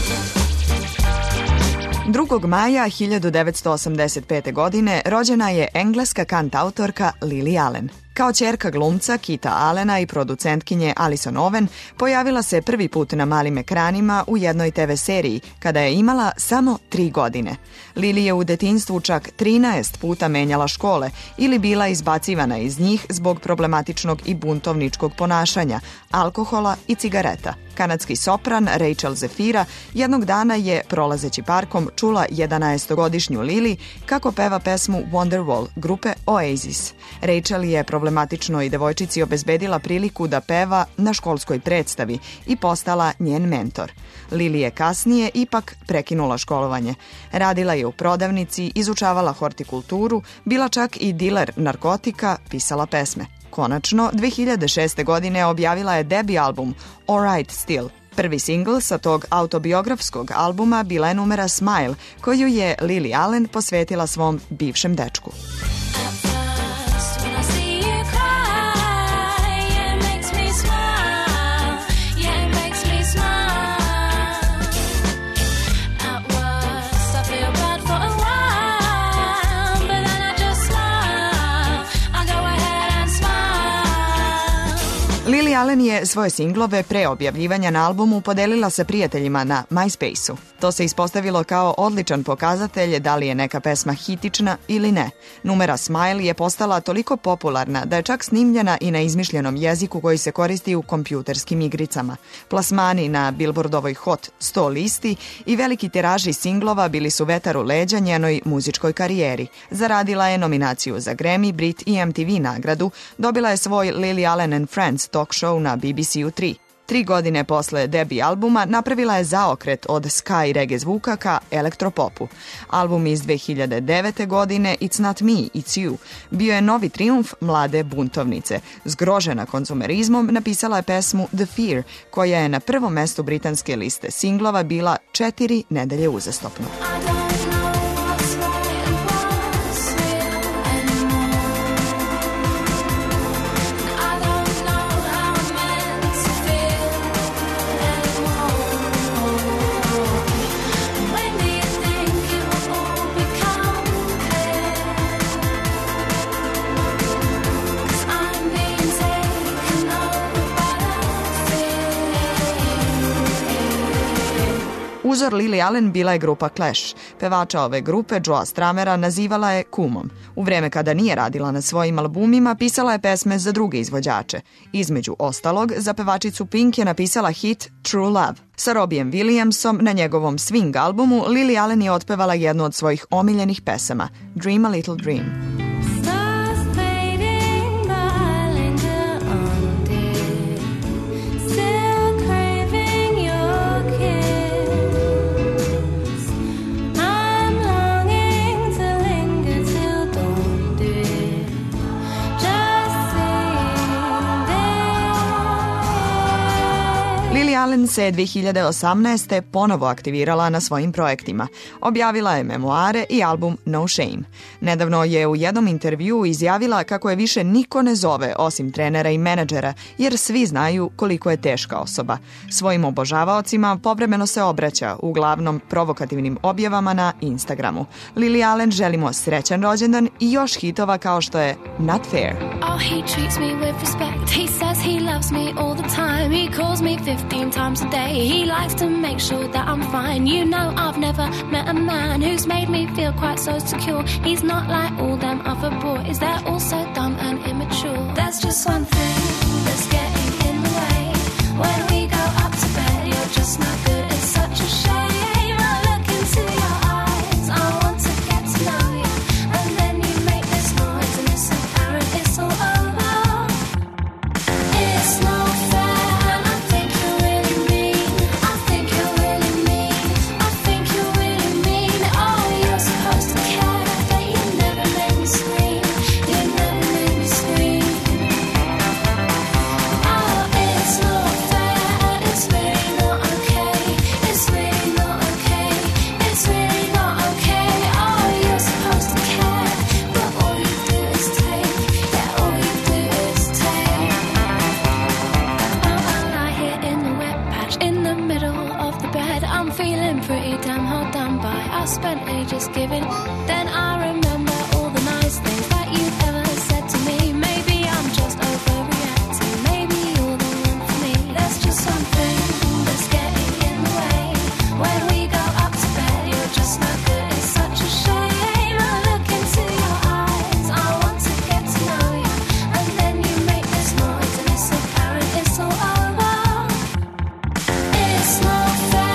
drugog maja hiljadu devetsto osamdeset pete. godine rođena je engleska kantautorka Lily Allen. Kao ćerka glumca Kita Allena i producentkinje Alison Owen pojavila se prvi put na malim ekranima u jednoj te ve seriji kada je imala samo tri godine. Lily je u detinjstvu čak trinaest puta menjala škole ili bila izbacivana iz njih zbog problematičnog i buntovničkog ponašanja, alkohola i cigareta. Kanadski sopran Rachel Zefira jednog dana je, prolazeći parkom, čula jedanaestogodišnju Lily kako peva pesmu Wonderwall grupe Oasis. Rachel je problematičnoj devojčici obezbedila priliku da peva na školskoj predstavi i postala njen mentor. Lily je kasnije ipak prekinula školovanje. Radila je u prodavnici, izučavala hortikulturu, bila čak i diler narkotika, pisala pesme. Konačno, dve hiljade šeste. godine objavila je debi album All Right Still. Prvi singl sa tog autobiografskog albuma bila je numera Smile, koju je Lily Allen posvetila svom bivšem dečku. Lily Lily Allen je svoje singlove pre objavljivanja na albumu podelila sa prijateljima na MySpace-u. To se ispostavilo kao odličan pokazatelj da li je neka pesma hitična ili ne. Numera Smile je postala toliko popularna da je čak snimljena i na izmišljenom jeziku koji se koristi u kompjuterskim igricama. Plasmani na Billboardovoj Hot sto listi i veliki tiraži singlova bili su vetar u leđa njenoj muzičkoj karijeri. Zaradila je nominaciju za Grammy, Brit i M T V nagradu, dobila je svoj Lily Allen and Friends talk show na B B C-u tri. Tri godine posle debi albuma napravila je zaokret od ska i reggae zvuka ka elektropopu. Album iz dve hiljade devete. godine It's Not Me, It's You bio je novi trijumf mlade buntovnice. Zgrožena konzumerizmom napisala je pesmu The Fear, koja je na prvom mestu britanske liste singlova bila četiri nedelje uzastopno. Uzor Lily Allen bila je grupa Clash. Pevača ove grupe, Joa Stramera, nazivala je kumom. U vreme kada nije radila na svojim albumima, pisala je pesme za druge izvođače. Između ostalog, za pevačicu Pink je napisala hit True Love. Sa Robbiem Williamsom na njegovom swing albumu Lily Allen je otpevala jednu od svojih omiljenih pesama, Dream a Little Dream. Lily Allen se dve hiljade osamnaeste. ponovo aktivirala na svojim projektima. Objavila je memoare i album No Shame. Nedavno je u jednom intervjuu izjavila kako je više niko ne zove osim trenera i menadžera, jer svi znaju koliko je teška osoba. Svojim obožavaocima povremeno se obraća, uglavnom provokativnim objavama na Instagramu. Lily Allen želimo srećan rođendan i još hitova kao što je Not Fair. Oh, he treats me with respect. He says he loves me all the time. He calls me fifteen times a day. He likes to make sure that I'm fine. You know I've never met a man who's made me feel quite so secure. He's not like all them other boys. They're all so dumb and immature. There's just one thing that's getting in the way. When we go up to bed, you're just not good. It's such a shame. I look into your eyes. I want to get to know you. And then you make this noise and it's apparent it's all over. It's no fair. Spent ages giving, then I remember all the nice things that you've ever said to me. Maybe I'm just overreacting, maybe you're the one for me. There's just something that's getting in the way. When we go up to bed, you're just not good. It's such a shame. I look into your eyes. I want to get to know you, and then you make this noise and it's apparent it's all over. It's not fair.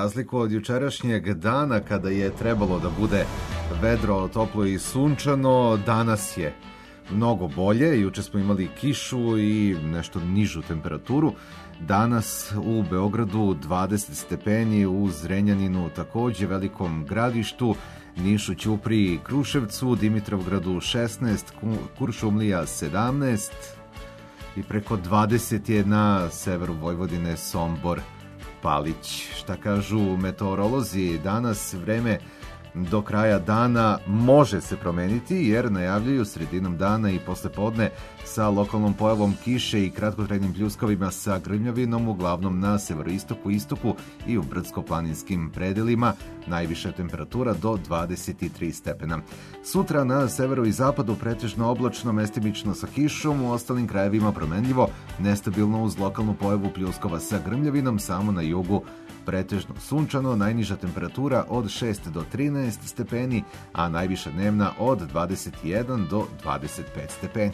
razliku od jučerašnjeg dana kada je trebalo da bude vedro, toplo i sunčano, danas je mnogo bolje. Juče smo imali kišu i nešto nižu temperaturu. Danas u Beogradu dvadeset stepeni, u Zrenjaninu takođe, Velikom Gradištu, Nišu, Ćupriji, Kruševcu, Dimitrovgradu šesnaest, Kuršumlija sedamnaest i preko dvadeset je na severu Vojvodine, Sombor, Palić. Šta kažu meteorolozi? Danas vreme do kraja dana može se promeniti jer najavljuju sredinom dana i poslepodne sa lokalnom pojavom kiše i kratkotrajnim pljuskovima sa grmljavinom, uglavnom na severoistoku, istoku i u brdsko-planinskim predelima. Najviša temperatura do dvadeset tri stepena. Sutra na severu i zapadu pretežno oblačno, mestimično sa kišom, u ostalim krajevima promenljivo, nestabilno uz lokalnu pojavu pljuskova sa grmljavinom, samo na jugu pretežno sunčano, najniža temperatura od šest do trinaest stepeni, a najviša dnevna od dvadeset jedan do dvadeset pet stepeni.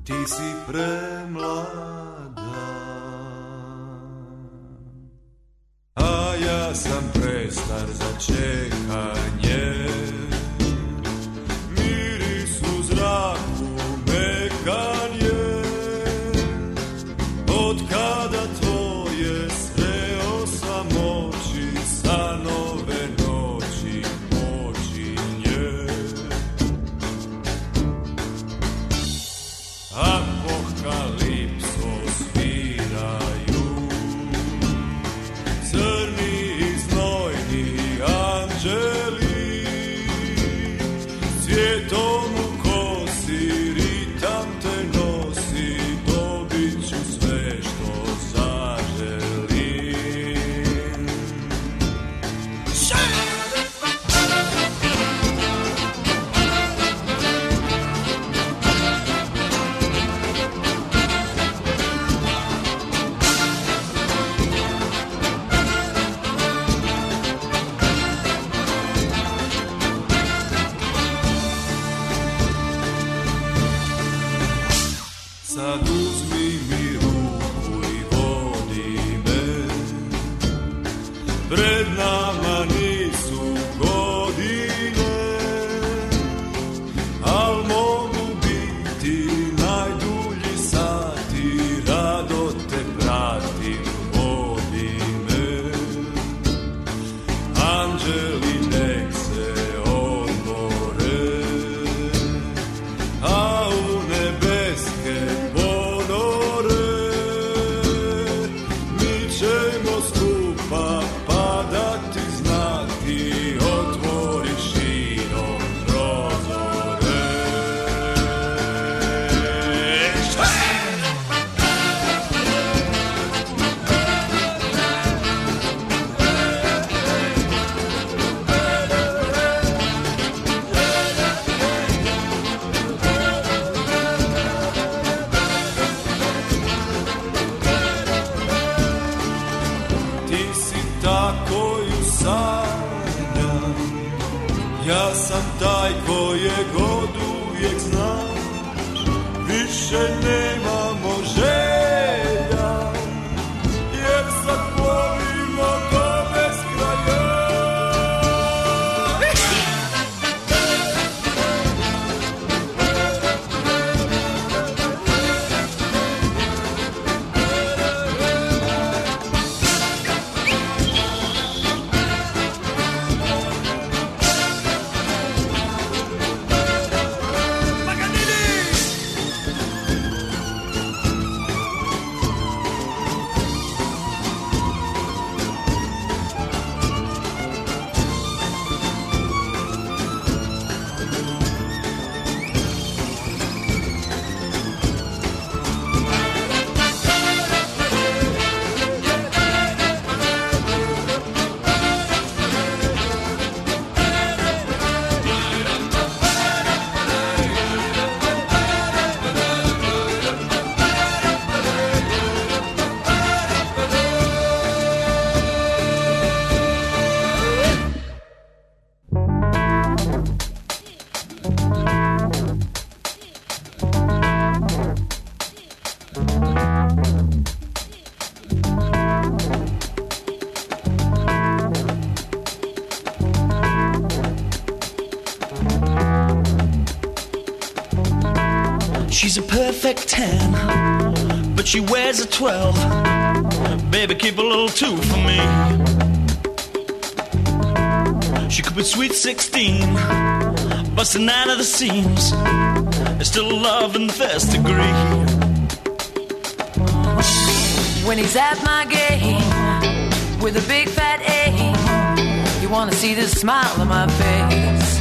ti si premlada, a ja sam prestar za čekanje. Miris u zraku mekan je, od kada tvoje sreo sam oči, sa nove noći počinje. Apokalipso sviraju crni i znojni anđeli, svijetom u kosi ritam te nosi, dobit ću sve što zaželim. Sad uzmi mi ruku i vodi me, pred nama nisu godine, al mogu biti najdulji sati, rado te pratim, vodi me. Anđeli nek se odmore, a u nebeske ponore mi ćemo skupa padati, znati, otvori širom prozore. Ti si ta koju sanjam, ja sam taj kojeg oduvijek znaš, više nemamo želja, jer sad volimo do beskraja. She's a perfect ten, but she wears a twelve. Baby, keep a little two for me. She could be sweet sixteen, busting out of the seams. There's still love in the first degree. When he's at my game with a big fat A, you wanna see the smile on my face.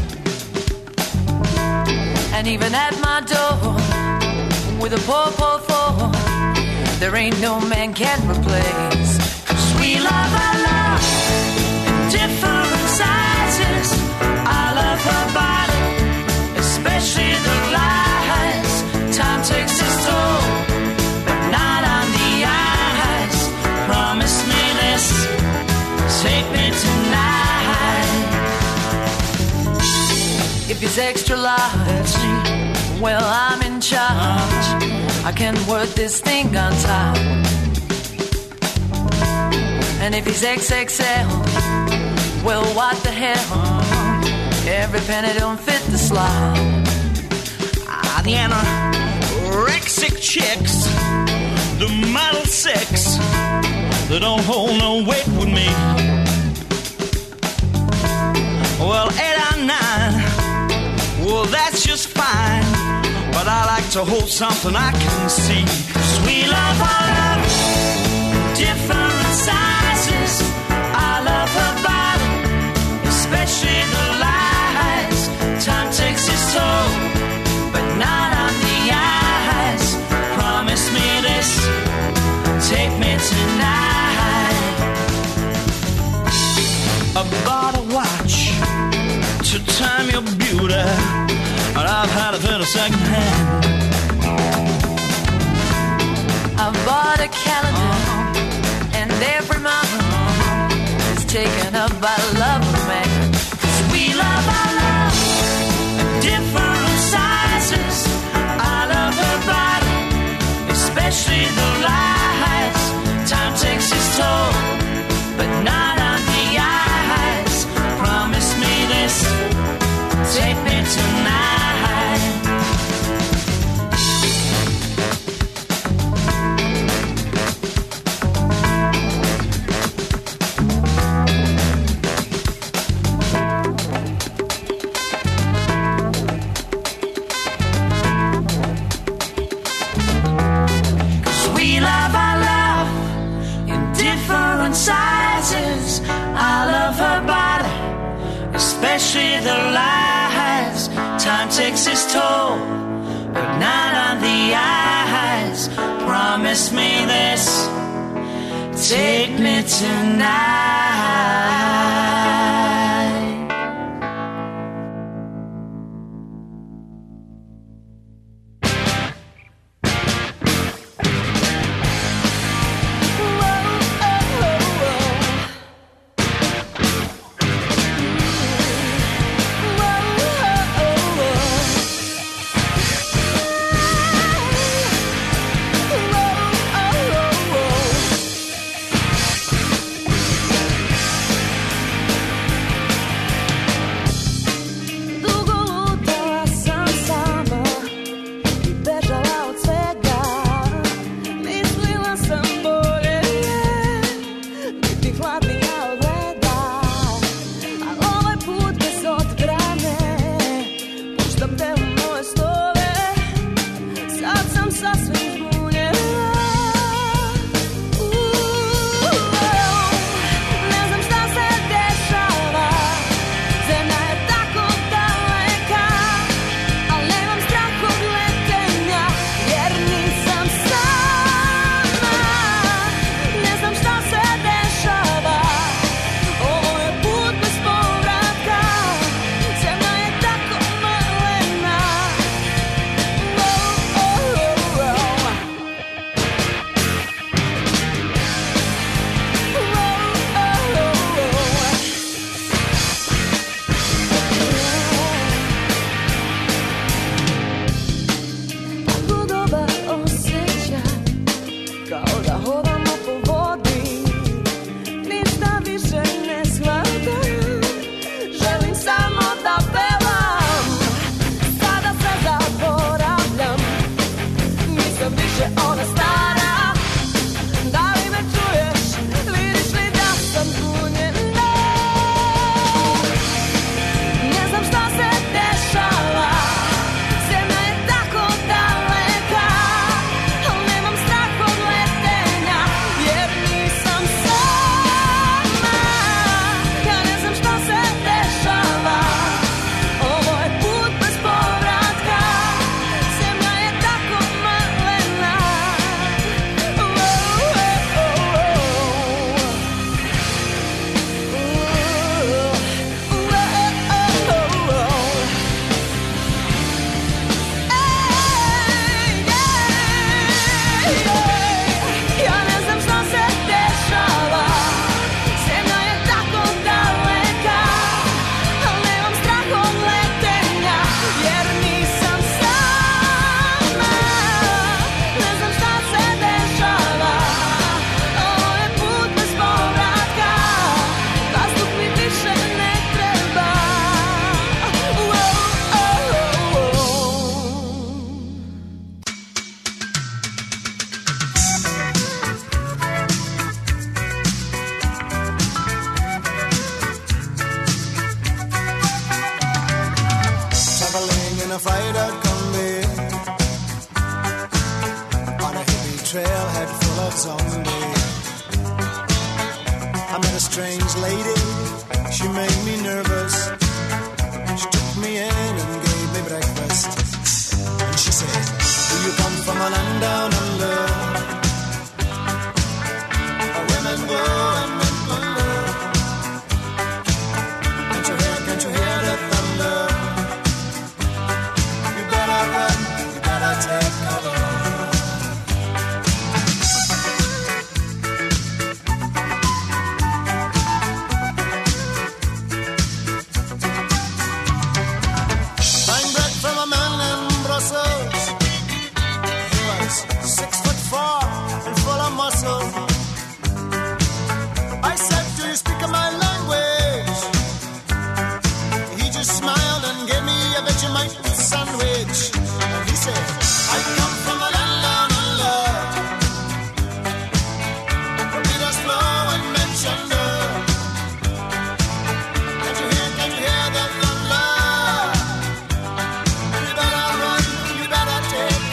And even at my door with a poor, poor four, there ain't no man can replace. 'Cause we love our love in different sizes. I love her body, especially the lies. Time takes its toll, but not on the eyes. Promise me this, take me tonight. If it's extra large, well, I'm in charge. I can work this thing on top. And if he's X X L, well, what the hell? Every penny don't fit the slot. Ah, the anorexic chicks, the model six, they don't hold no weight with me. Well, eight or nine, well, that's just fine. But I like to hold something I can see. Sweet love, I love different sizes. I love her body, especially the lies. Time takes its toll, but not on the eyes. Promise me this, take me tonight. I bought a watch to time your beauty, but I've had it in a second hand. I bought a calendar, and every month is taken up by love of man. 'Cause we love our love, different sizes. I love her body, especially the lies. Time takes its toll, but not on the eyes. Promise me this, take me tonight. Sizes. I love her body, especially the lies. Time takes its toll, but not on the eyes. Promise me this, take me tonight.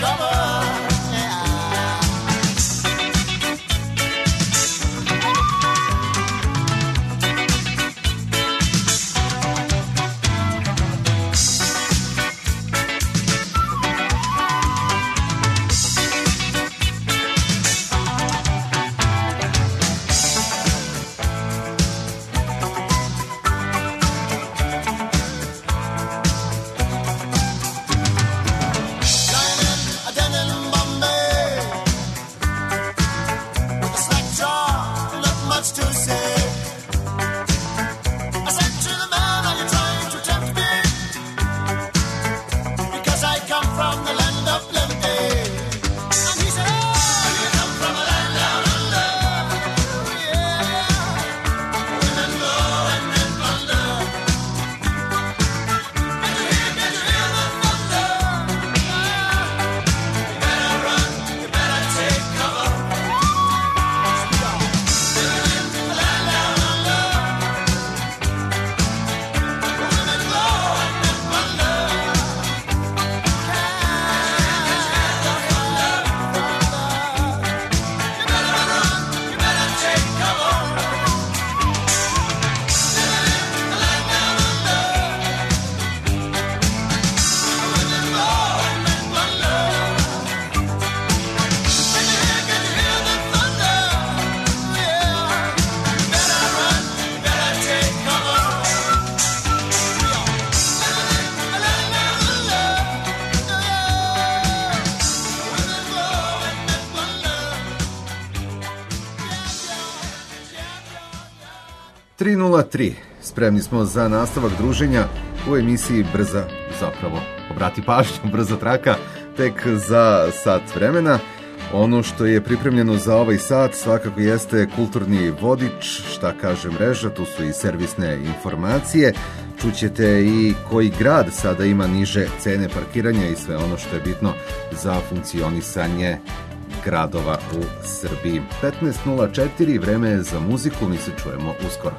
tri nula tri. Spremni smo za nastavak druženja u emisiji Brza, zapravo, obrati pažnju, Brza traka, tek za sat vremena. Ono što je pripremljeno za ovaj sat svakako jeste kulturni vodič, šta kaže mreža, tu su i servisne informacije. Čućete i koji grad sada ima niže cene parkiranja i sve ono što je bitno za funkcionisanje gradova u Srbiji. petnaest nula četiri, vreme je za muziku, mi se čujemo uskoro.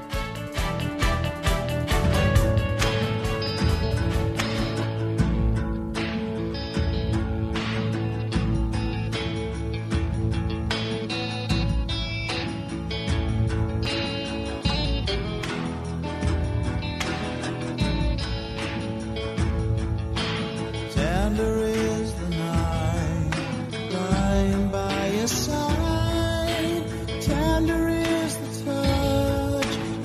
Tender is the night, lying by your side. Tender is the touch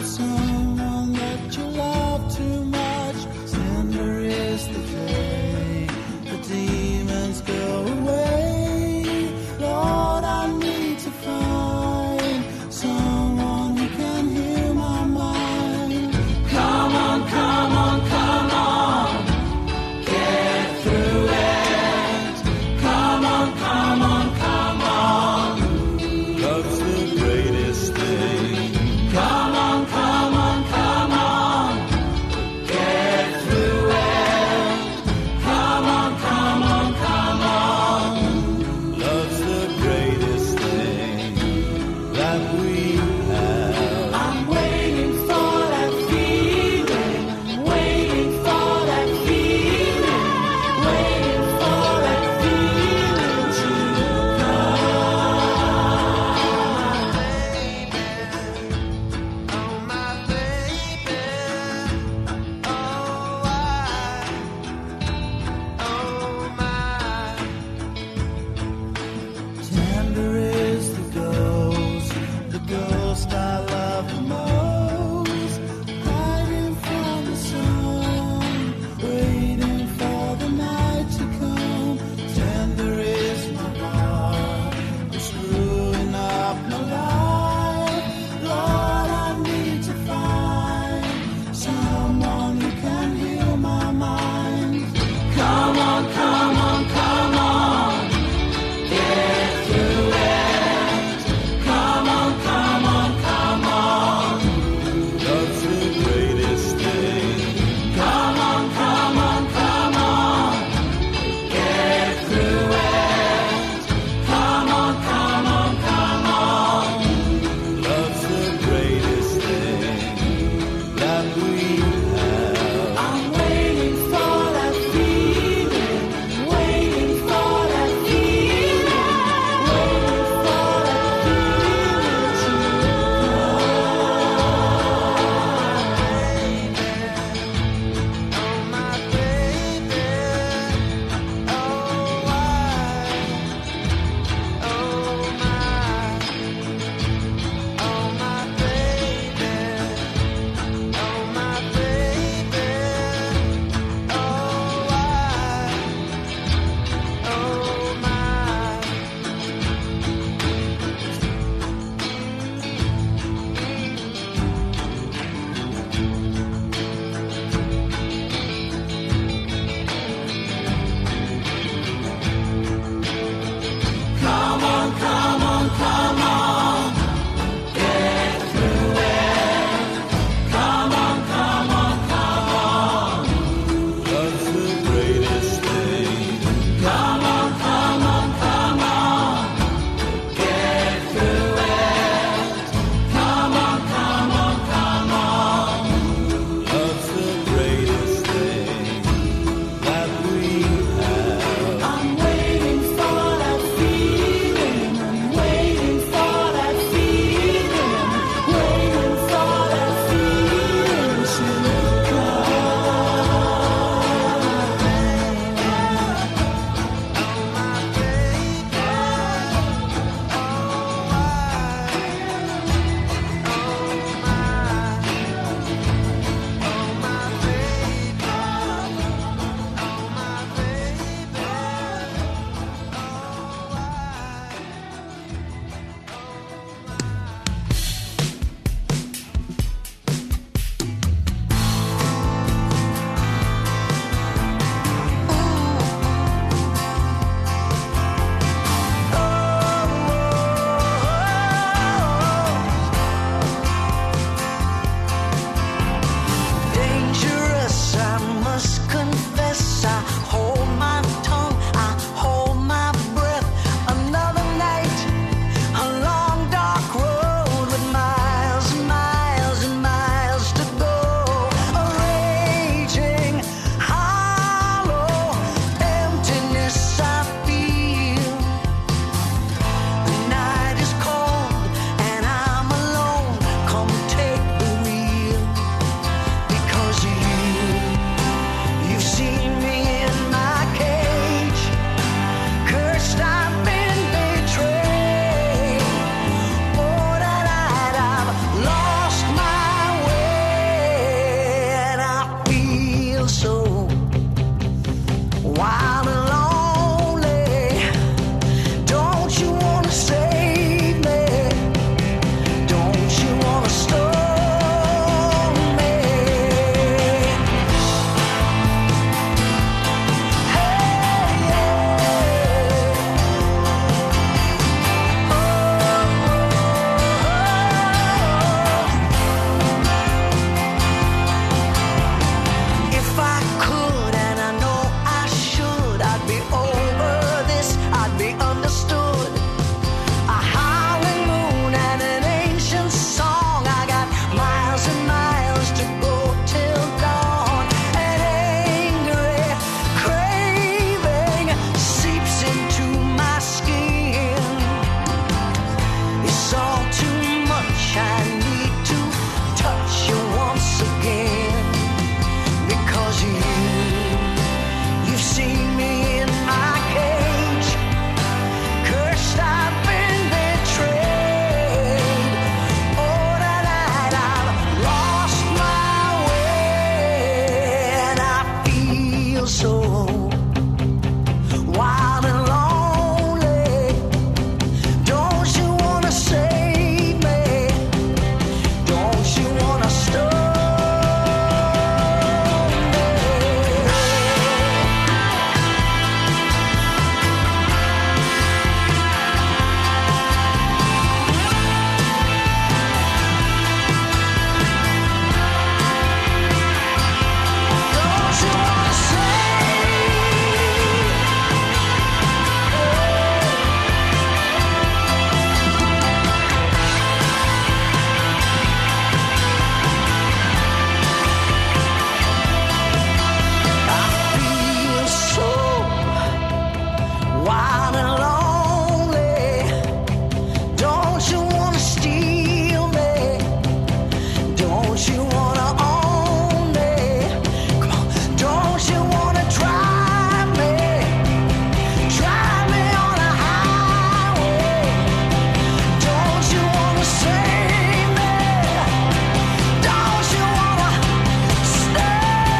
wild and lonely. Don't you wanna steal me? Don't you wanna own me? Come on. Don't you wanna drive me? Drive me on a highway. Don't you wanna save me? Don't you wanna stay?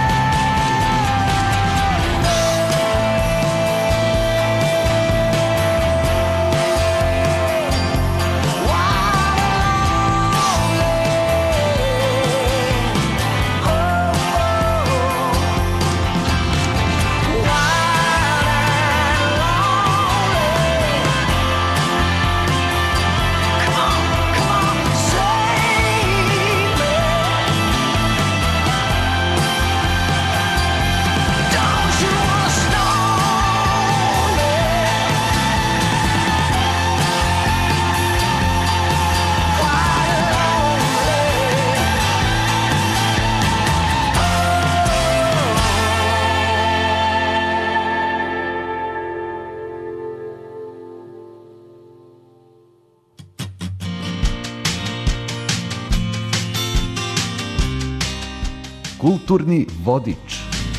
Kulturni vodič.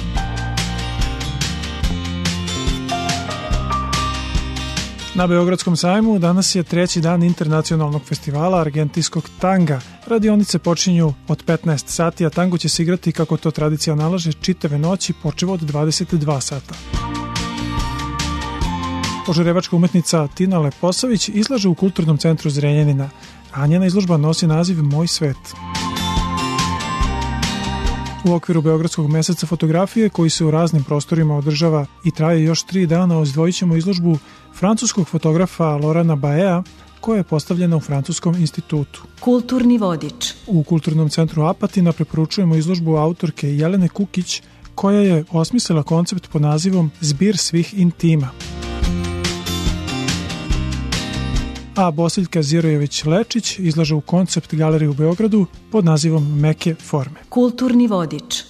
Na Beogradskom sajmu danas je treći dan internacionalnog festivala argentinskog tanga. Radionice počinju od petnaest sati, a tango će se igrati kako to tradicija nalaže čitave noći počev od dvadeset dva sata. Požarevačka umetnica Tina Leposavić izlaže u Kulturnom centru Zrenjanina, a njena izložba nosi naziv Moj svet. U okviru Beogradskog meseca fotografije, koji se u raznim prostorima održava i traje još tri dana, izdvojit ćemo izložbu francuskog fotografa Lorana Baea, koja je postavljena u Francuskom institutu. Kulturni vodič. U Kulturnom centru Apatina preporučujemo izložbu autorke Jelene Kukić, koja je osmislila koncept pod nazivom Zbir svih intima. A Bosiljka Zirojević-Lečić izlaže u koncept galeriji u Beogradu pod nazivom Meke forme. Kulturni vodič.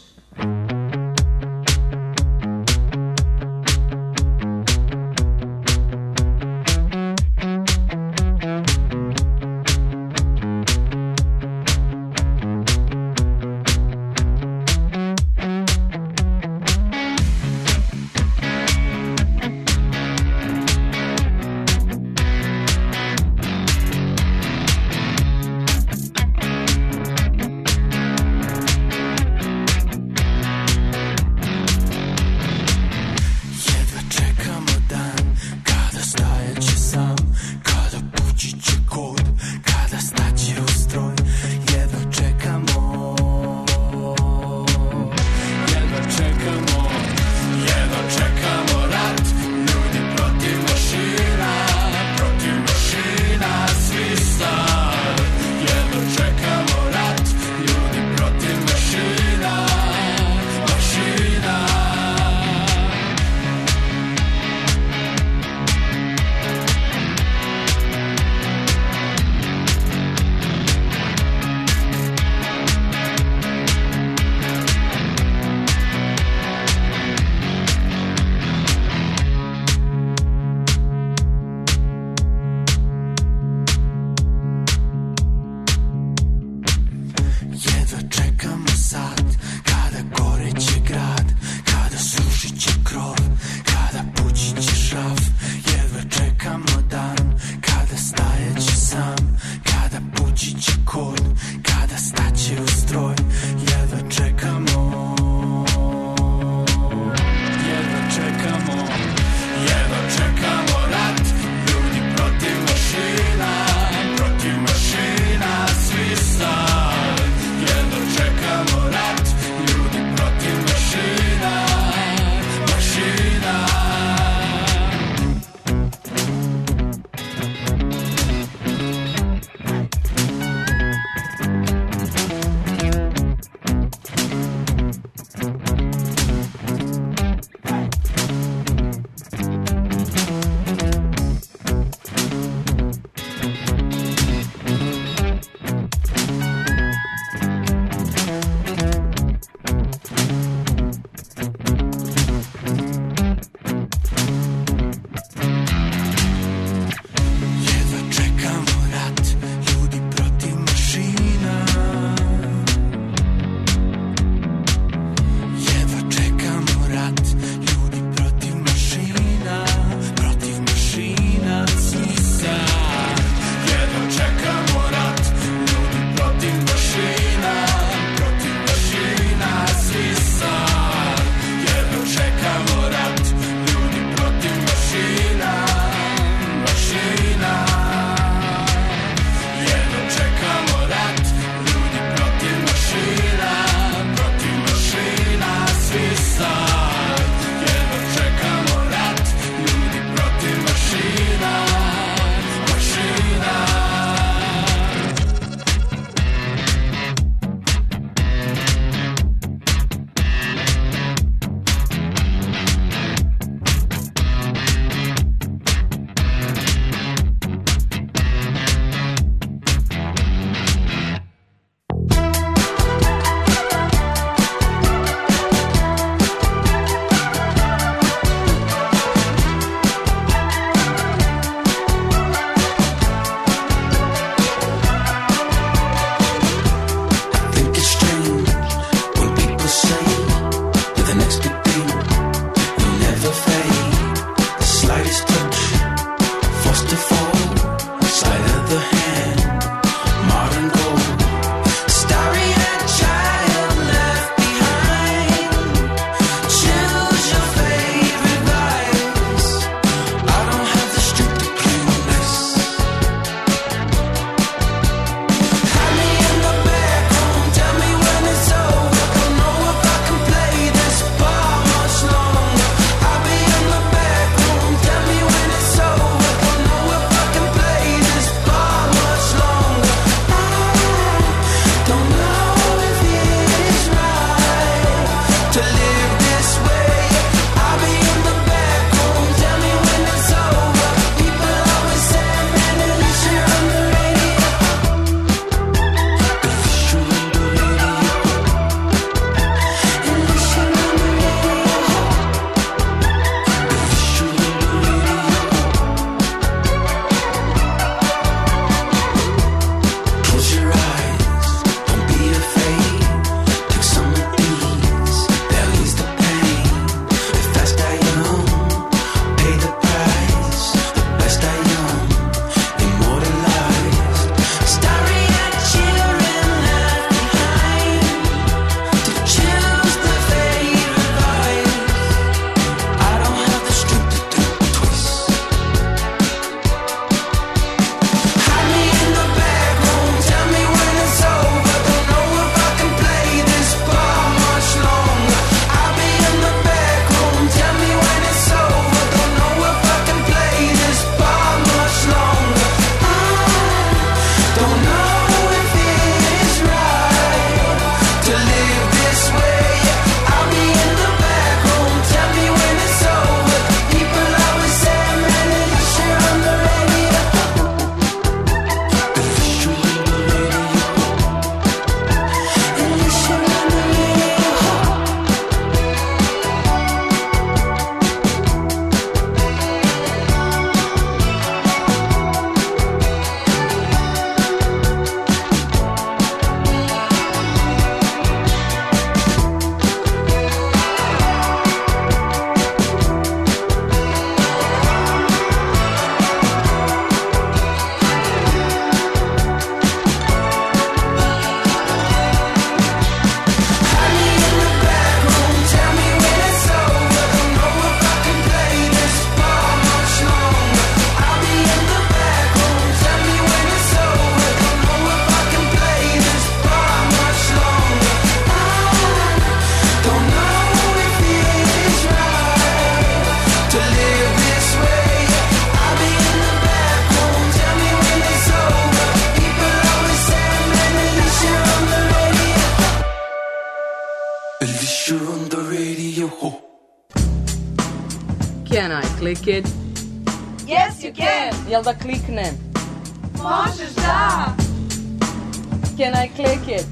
click it? Yes, you can. Jel da kliknem? Možeš da. Can I click it?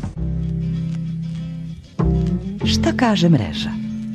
Šta kaže mreža?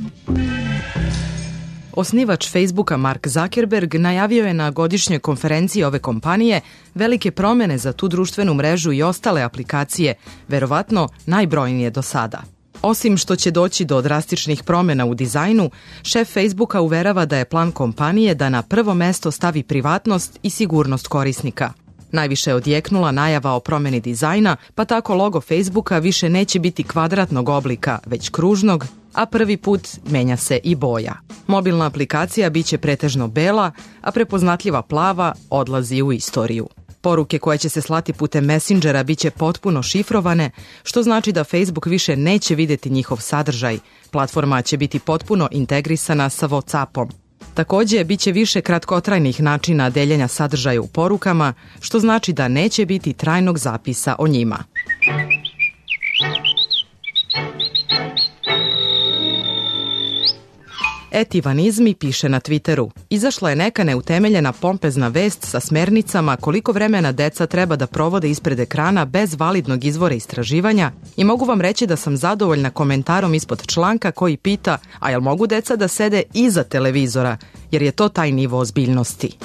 Osnivač Facebooka Mark Zuckerberg najavio je na godišnjoj konferenciji ove kompanije velike promene za tu društvenu mrežu i ostale aplikacije, verovatno najbrojnije do sada. Osim što će doći do drastičnih promjena u dizajnu, šef Facebooka uverava da je plan kompanije da na prvo mesto stavi privatnost i sigurnost korisnika. Najviše je odjeknula najava o promjeni dizajna, pa tako logo Facebooka više neće biti kvadratnog oblika, već kružnog, a prvi put menja se i boja. Mobilna aplikacija biće pretežno bela, a prepoznatljiva plava odlazi u istoriju. Poruke koje će se slati putem Messengera biće potpuno šifrovane, što znači da Facebook više neće vidjeti njihov sadržaj. Platforma će biti potpuno integrisana sa WhatsAppom. Također, bit će više kratkotrajnih načina deljenja sadržaja u porukama, što znači da neće biti trajnog zapisa o njima. Etivanizmi piše na Twitteru. Izašla je neka neutemeljena pompezna vest sa smernicama koliko vremena deca treba da provode ispred ekrana bez validnog izvora istraživanja i mogu vam reći da sam zadovoljna komentarom ispod članka koji pita a jel mogu deca da sede iza televizora, jer je to taj nivo ozbiljnosti.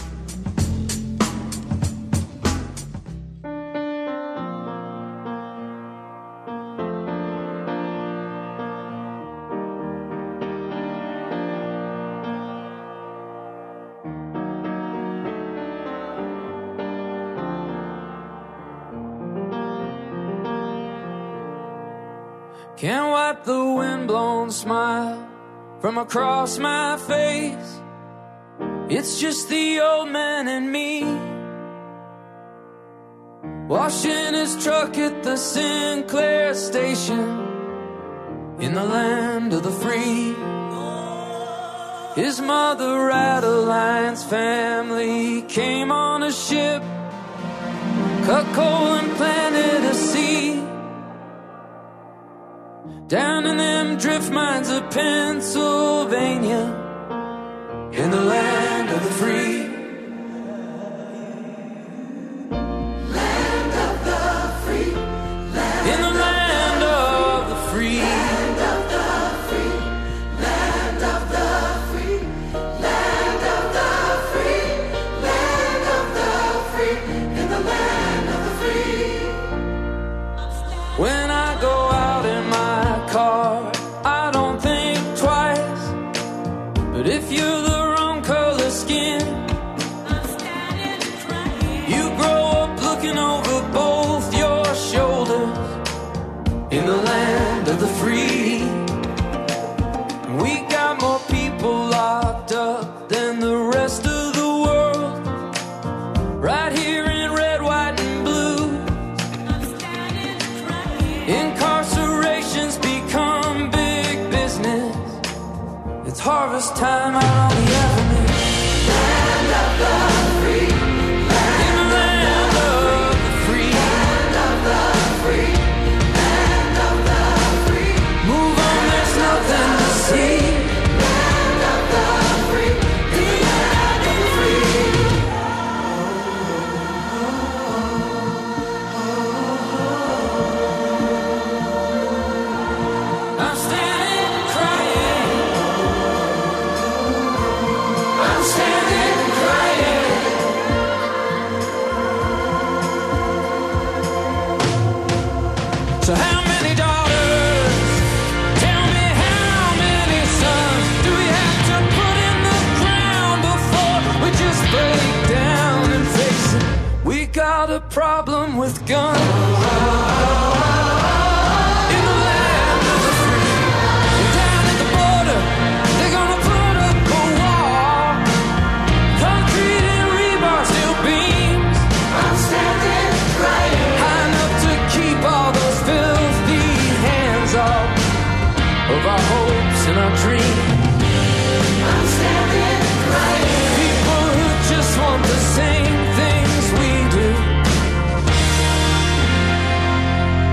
Can't wipe the windblown smile from across my face. It's just the old man and me, washing his truck at the Sinclair station in the land of the free. His mother, Adeline's family, came on a ship, cut coal and planted a seed down in them drift mines of Pennsylvania, in the land of the free. Land of the free. Land in the land of the free. Land of the free. Land of the free. Land of the free. Land of the free. In the land of the free. When I go out in my car, I don't think twice. But if you're the wrong color skin, you grow up looking over both your shoulders in the land of the free. We got more people locked up than the rest of the world, right here in red, white, and blue. Incarceration's become big business. It's harvest time out on the avenue. Land of the free. In the land of the free. Land of the free. Land of the free. Move on, there's nothing to see. Land of the free. In the land of the free. I'm standing crying. I'm standing crying. So how many daughters? Tell me how many sons do we have to put in the ground before we just break down and face it? We got a problem with guns. In the land of the free. And down at the border, they're gonna put up a wall. Concrete and rebar, steel beams. I'm standing crying. High enough to keep all those filthy hands off of our hopes and our dreams. I'm standing crying. People who just want the same things we do.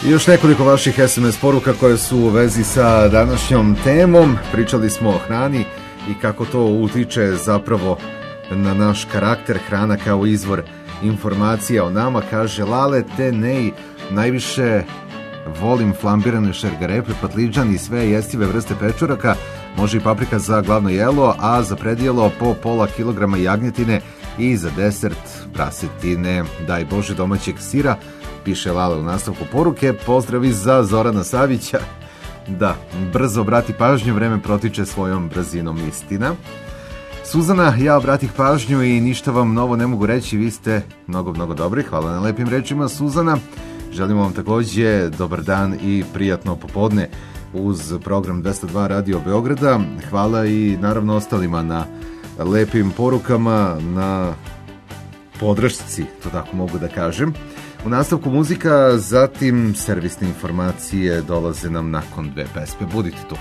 I još nekoliko vaših es em es poruka koje su u vezi sa današnjom temom. Pričali smo o hrani i kako to utiče zapravo na naš karakter. Hrana kao izvor informacija o nama. Kaže Lale te nej, najviše volim flambirane šergarepe, patliđan i sve jestive vrste pečuraka. Može i paprika za glavno jelo, a za predjelo po pola kilograma jagnjetine i za desert prasetine. Daj Bože domaćeg sira, piše Lale u nastavku poruke. Pozdravi za Zorana Savića. Da, brzo obrati pažnju, vreme protiče svojom brzinom, istina. Suzana, ja obratih pažnju i ništa vam novo ne mogu reći, vi ste mnogo, mnogo dobri. Hvala na lepim rečima, Suzana. Želimo vam takođe dobar dan i prijatno popodne uz program dvesta dva Radio Beograda. Hvala i naravno ostalima na lepim porukama, na podršci, to tako mogu da kažem. U nastavku muzika, zatim servisne informacije dolaze nam nakon dve pesme. Budite tu.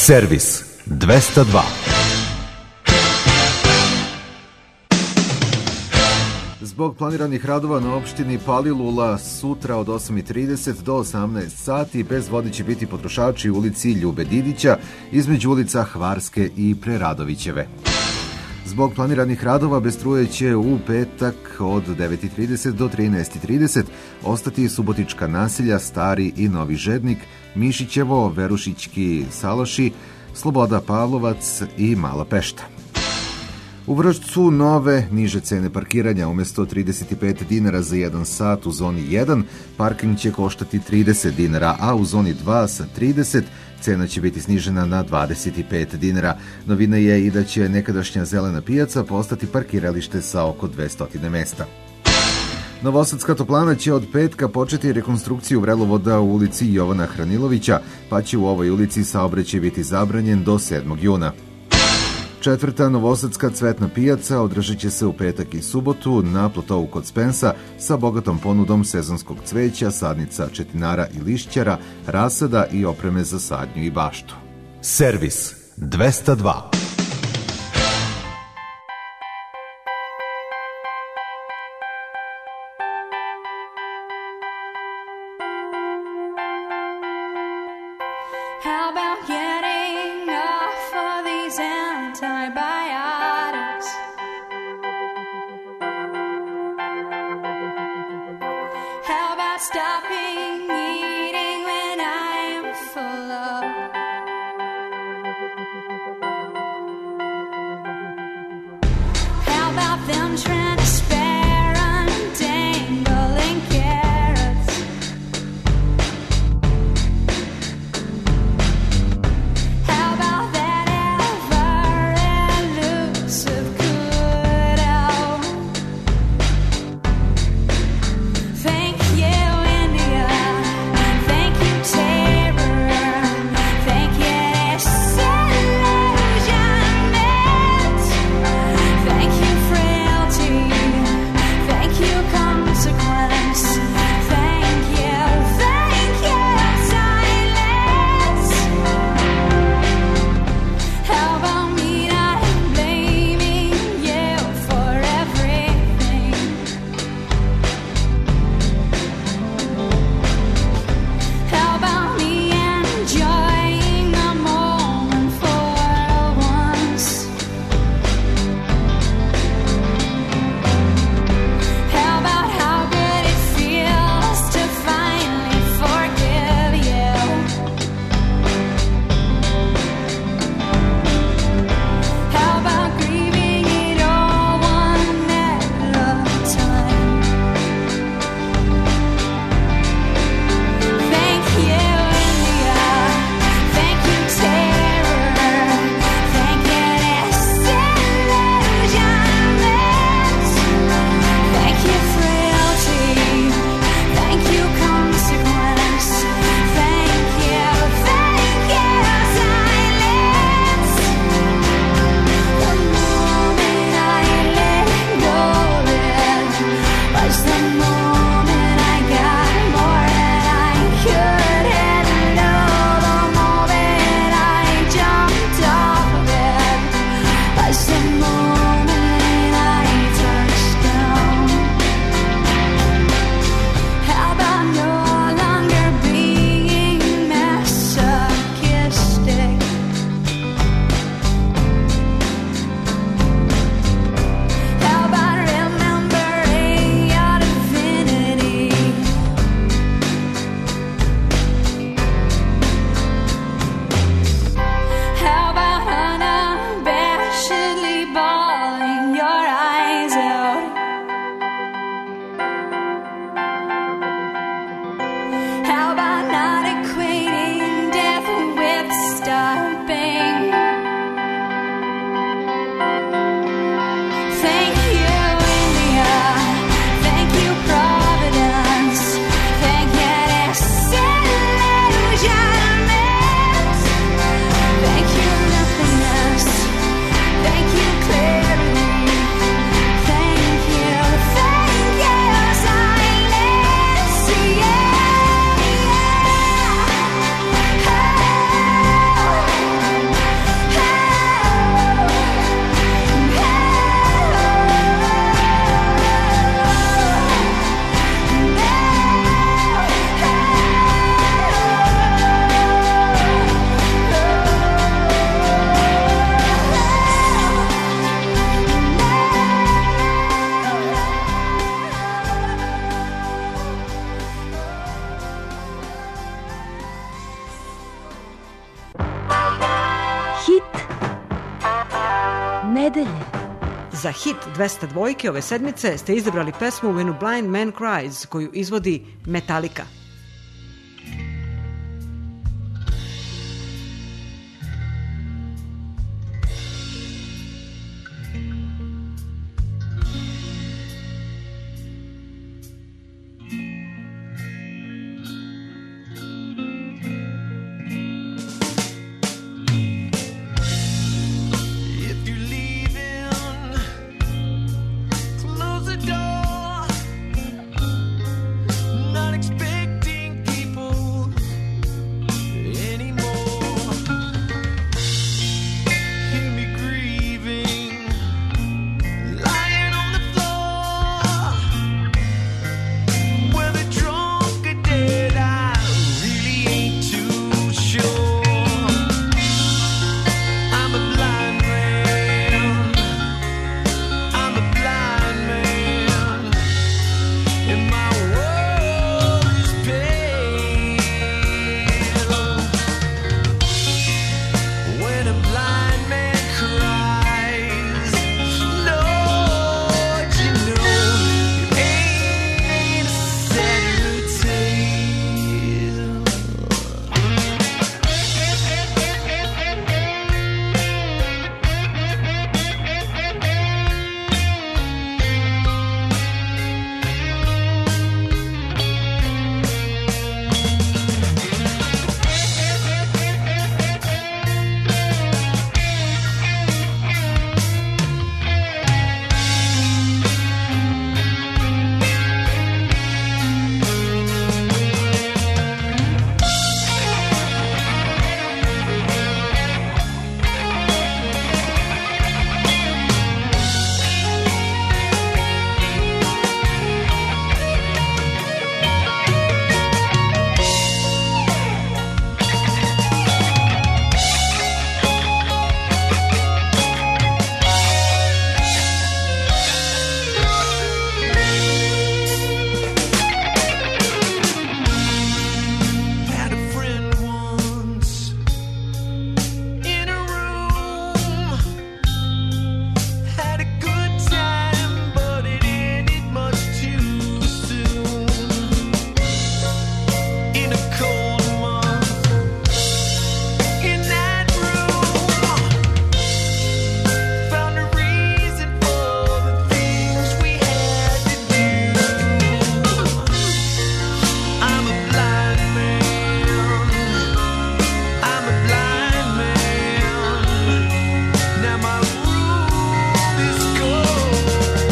Servis dvesta dva. Zbog planiranih radova na opštini Palilula sutra od osam i trideset do osamnaest sati bez vode će biti potrošači u ulici Ljube Didića između ulica Hvarske i Preradovićeve. Zbog planiranih radova bez struje će u petak od devet i trideset do trinaest i trideset ostati subotička naselja Stari i Novi Žednik, Mišićevo, Verušićki Salaši, Sloboda Pavlovac i Mala Pešta. U Vršcu nove niže cene parkiranja. Umesto trideset pet dinara za jedan sat u zoni jedan, parking će koštati trideset dinara, a u zoni dva sa trideset cena će biti snižena na dvadeset pet dinara. Novina je i da će nekadašnja zelena pijaca postati parkiralište sa oko dvesta mesta. Novosadska toplana će od petka početi rekonstrukciju vrelovoda u ulici Jovana Hranilovića, pa će u ovoj ulici saobraćaj biti zabranjen do sedmog juna. Četvrta novosadska cvetna pijaca održat će se u petak i subotu na platovu kod Spensa sa bogatom ponudom sezonskog cveća, sadnica četinara i lišćara, rasada i opreme za sadnju i baštu. Servis dvesta dva. How about getting off of these antibiotics? How about stopping eating when I'm full of? nedelje. Za hit dvesta dvojke ove sedmice ste izabrali pesmu When a Blind Man Cries, koju izvodi Metallica. Close the door. Not expecting people anymore. Hear me grieving, lying on the floor. Whether drunk or dead, I really ain't too sure. I'm a blind man. I'm a blind man. And my world is pale. When a blind man cries, Lord, you know it ain't a sadder tale. Had a friend once in a room, had a good time, but it ended much too soon. In a cold month, in that room, found a reason for the things we had to do. I'm a blind man. I'm a blind man. Now my room is cold.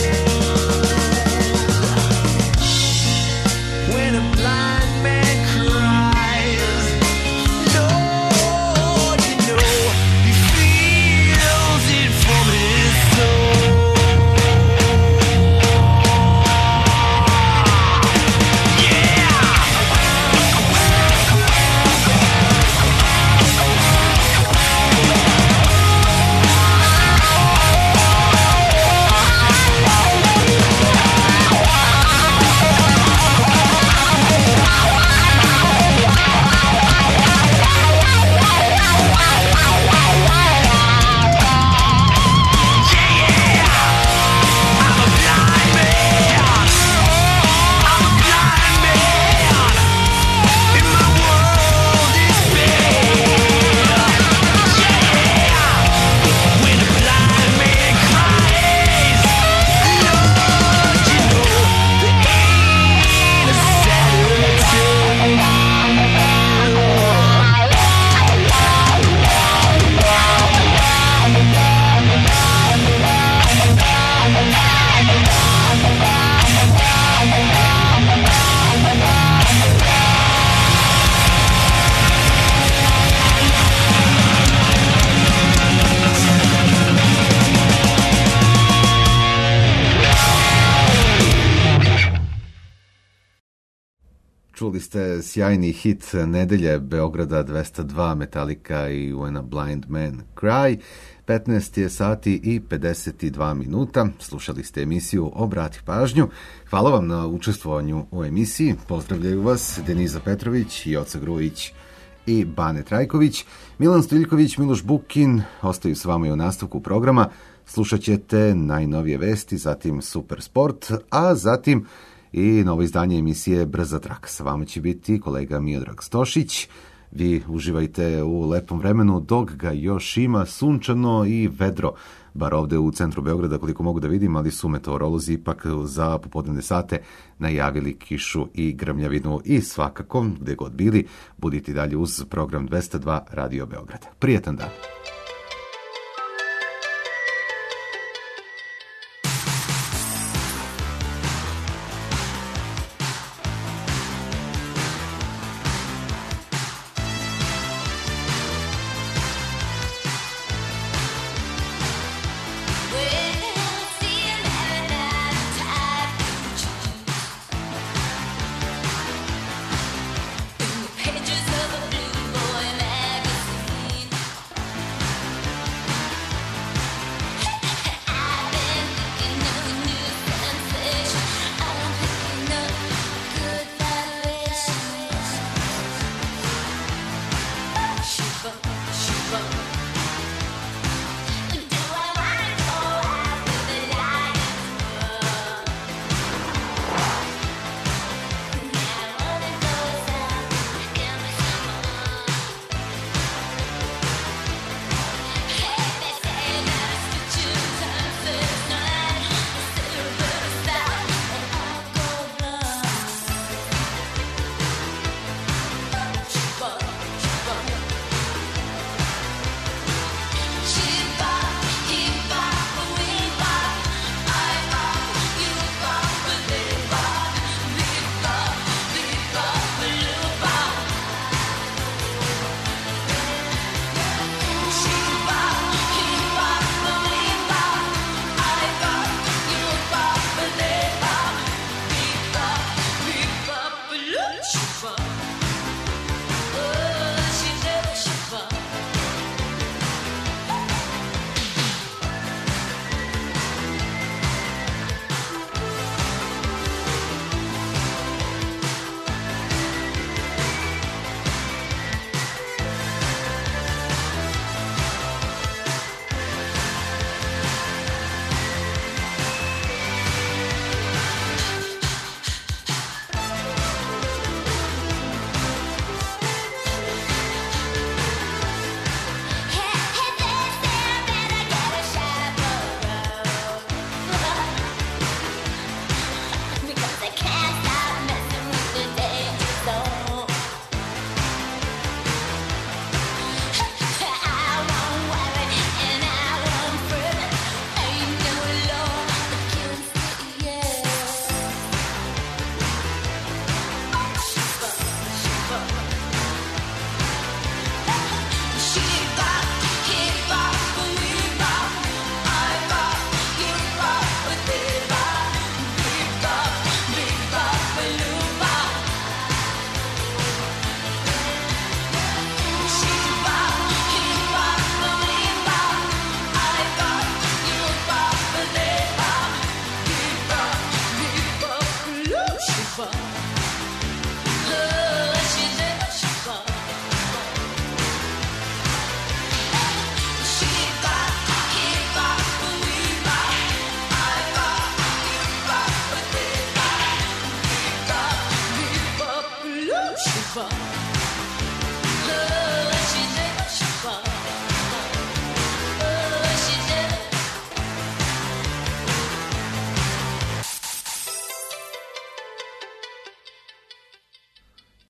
When a blind man cries, Lord, you know he feels it from his soul. Čuli ste sjajni hit nedelje Beograda dvesta dva, Metallica i When a Blind Man Cry. petnaest je sati i pedeset dva minuta. Slušali ste emisiju Obrati pažnju. Hvala vam na učestvovanju u emisiji. Pozdravljaju vas Deniza Petrović, Joca Grujić i Bane Trajković. Milan Stojiljković, Miloš Bukin ostaju s vama i u nastavku programa. Slušat ćete najnovije vesti, zatim Super Sport, a zatim i novo izdanje emisije Brza traka. Sa vama će biti kolega Miodrag Stošić. Vi uživajte u lepom vremenu dok ga još ima, sunčano i vedro. Bar ovde u centru Beograda, koliko mogu da vidim, ali su meteorolozi ipak za popodnevne sate najavili kišu i grmljavinu. I svakako, gde god bili, budite dalje uz program dvesta dva Radio Beograda. Prijetan dan!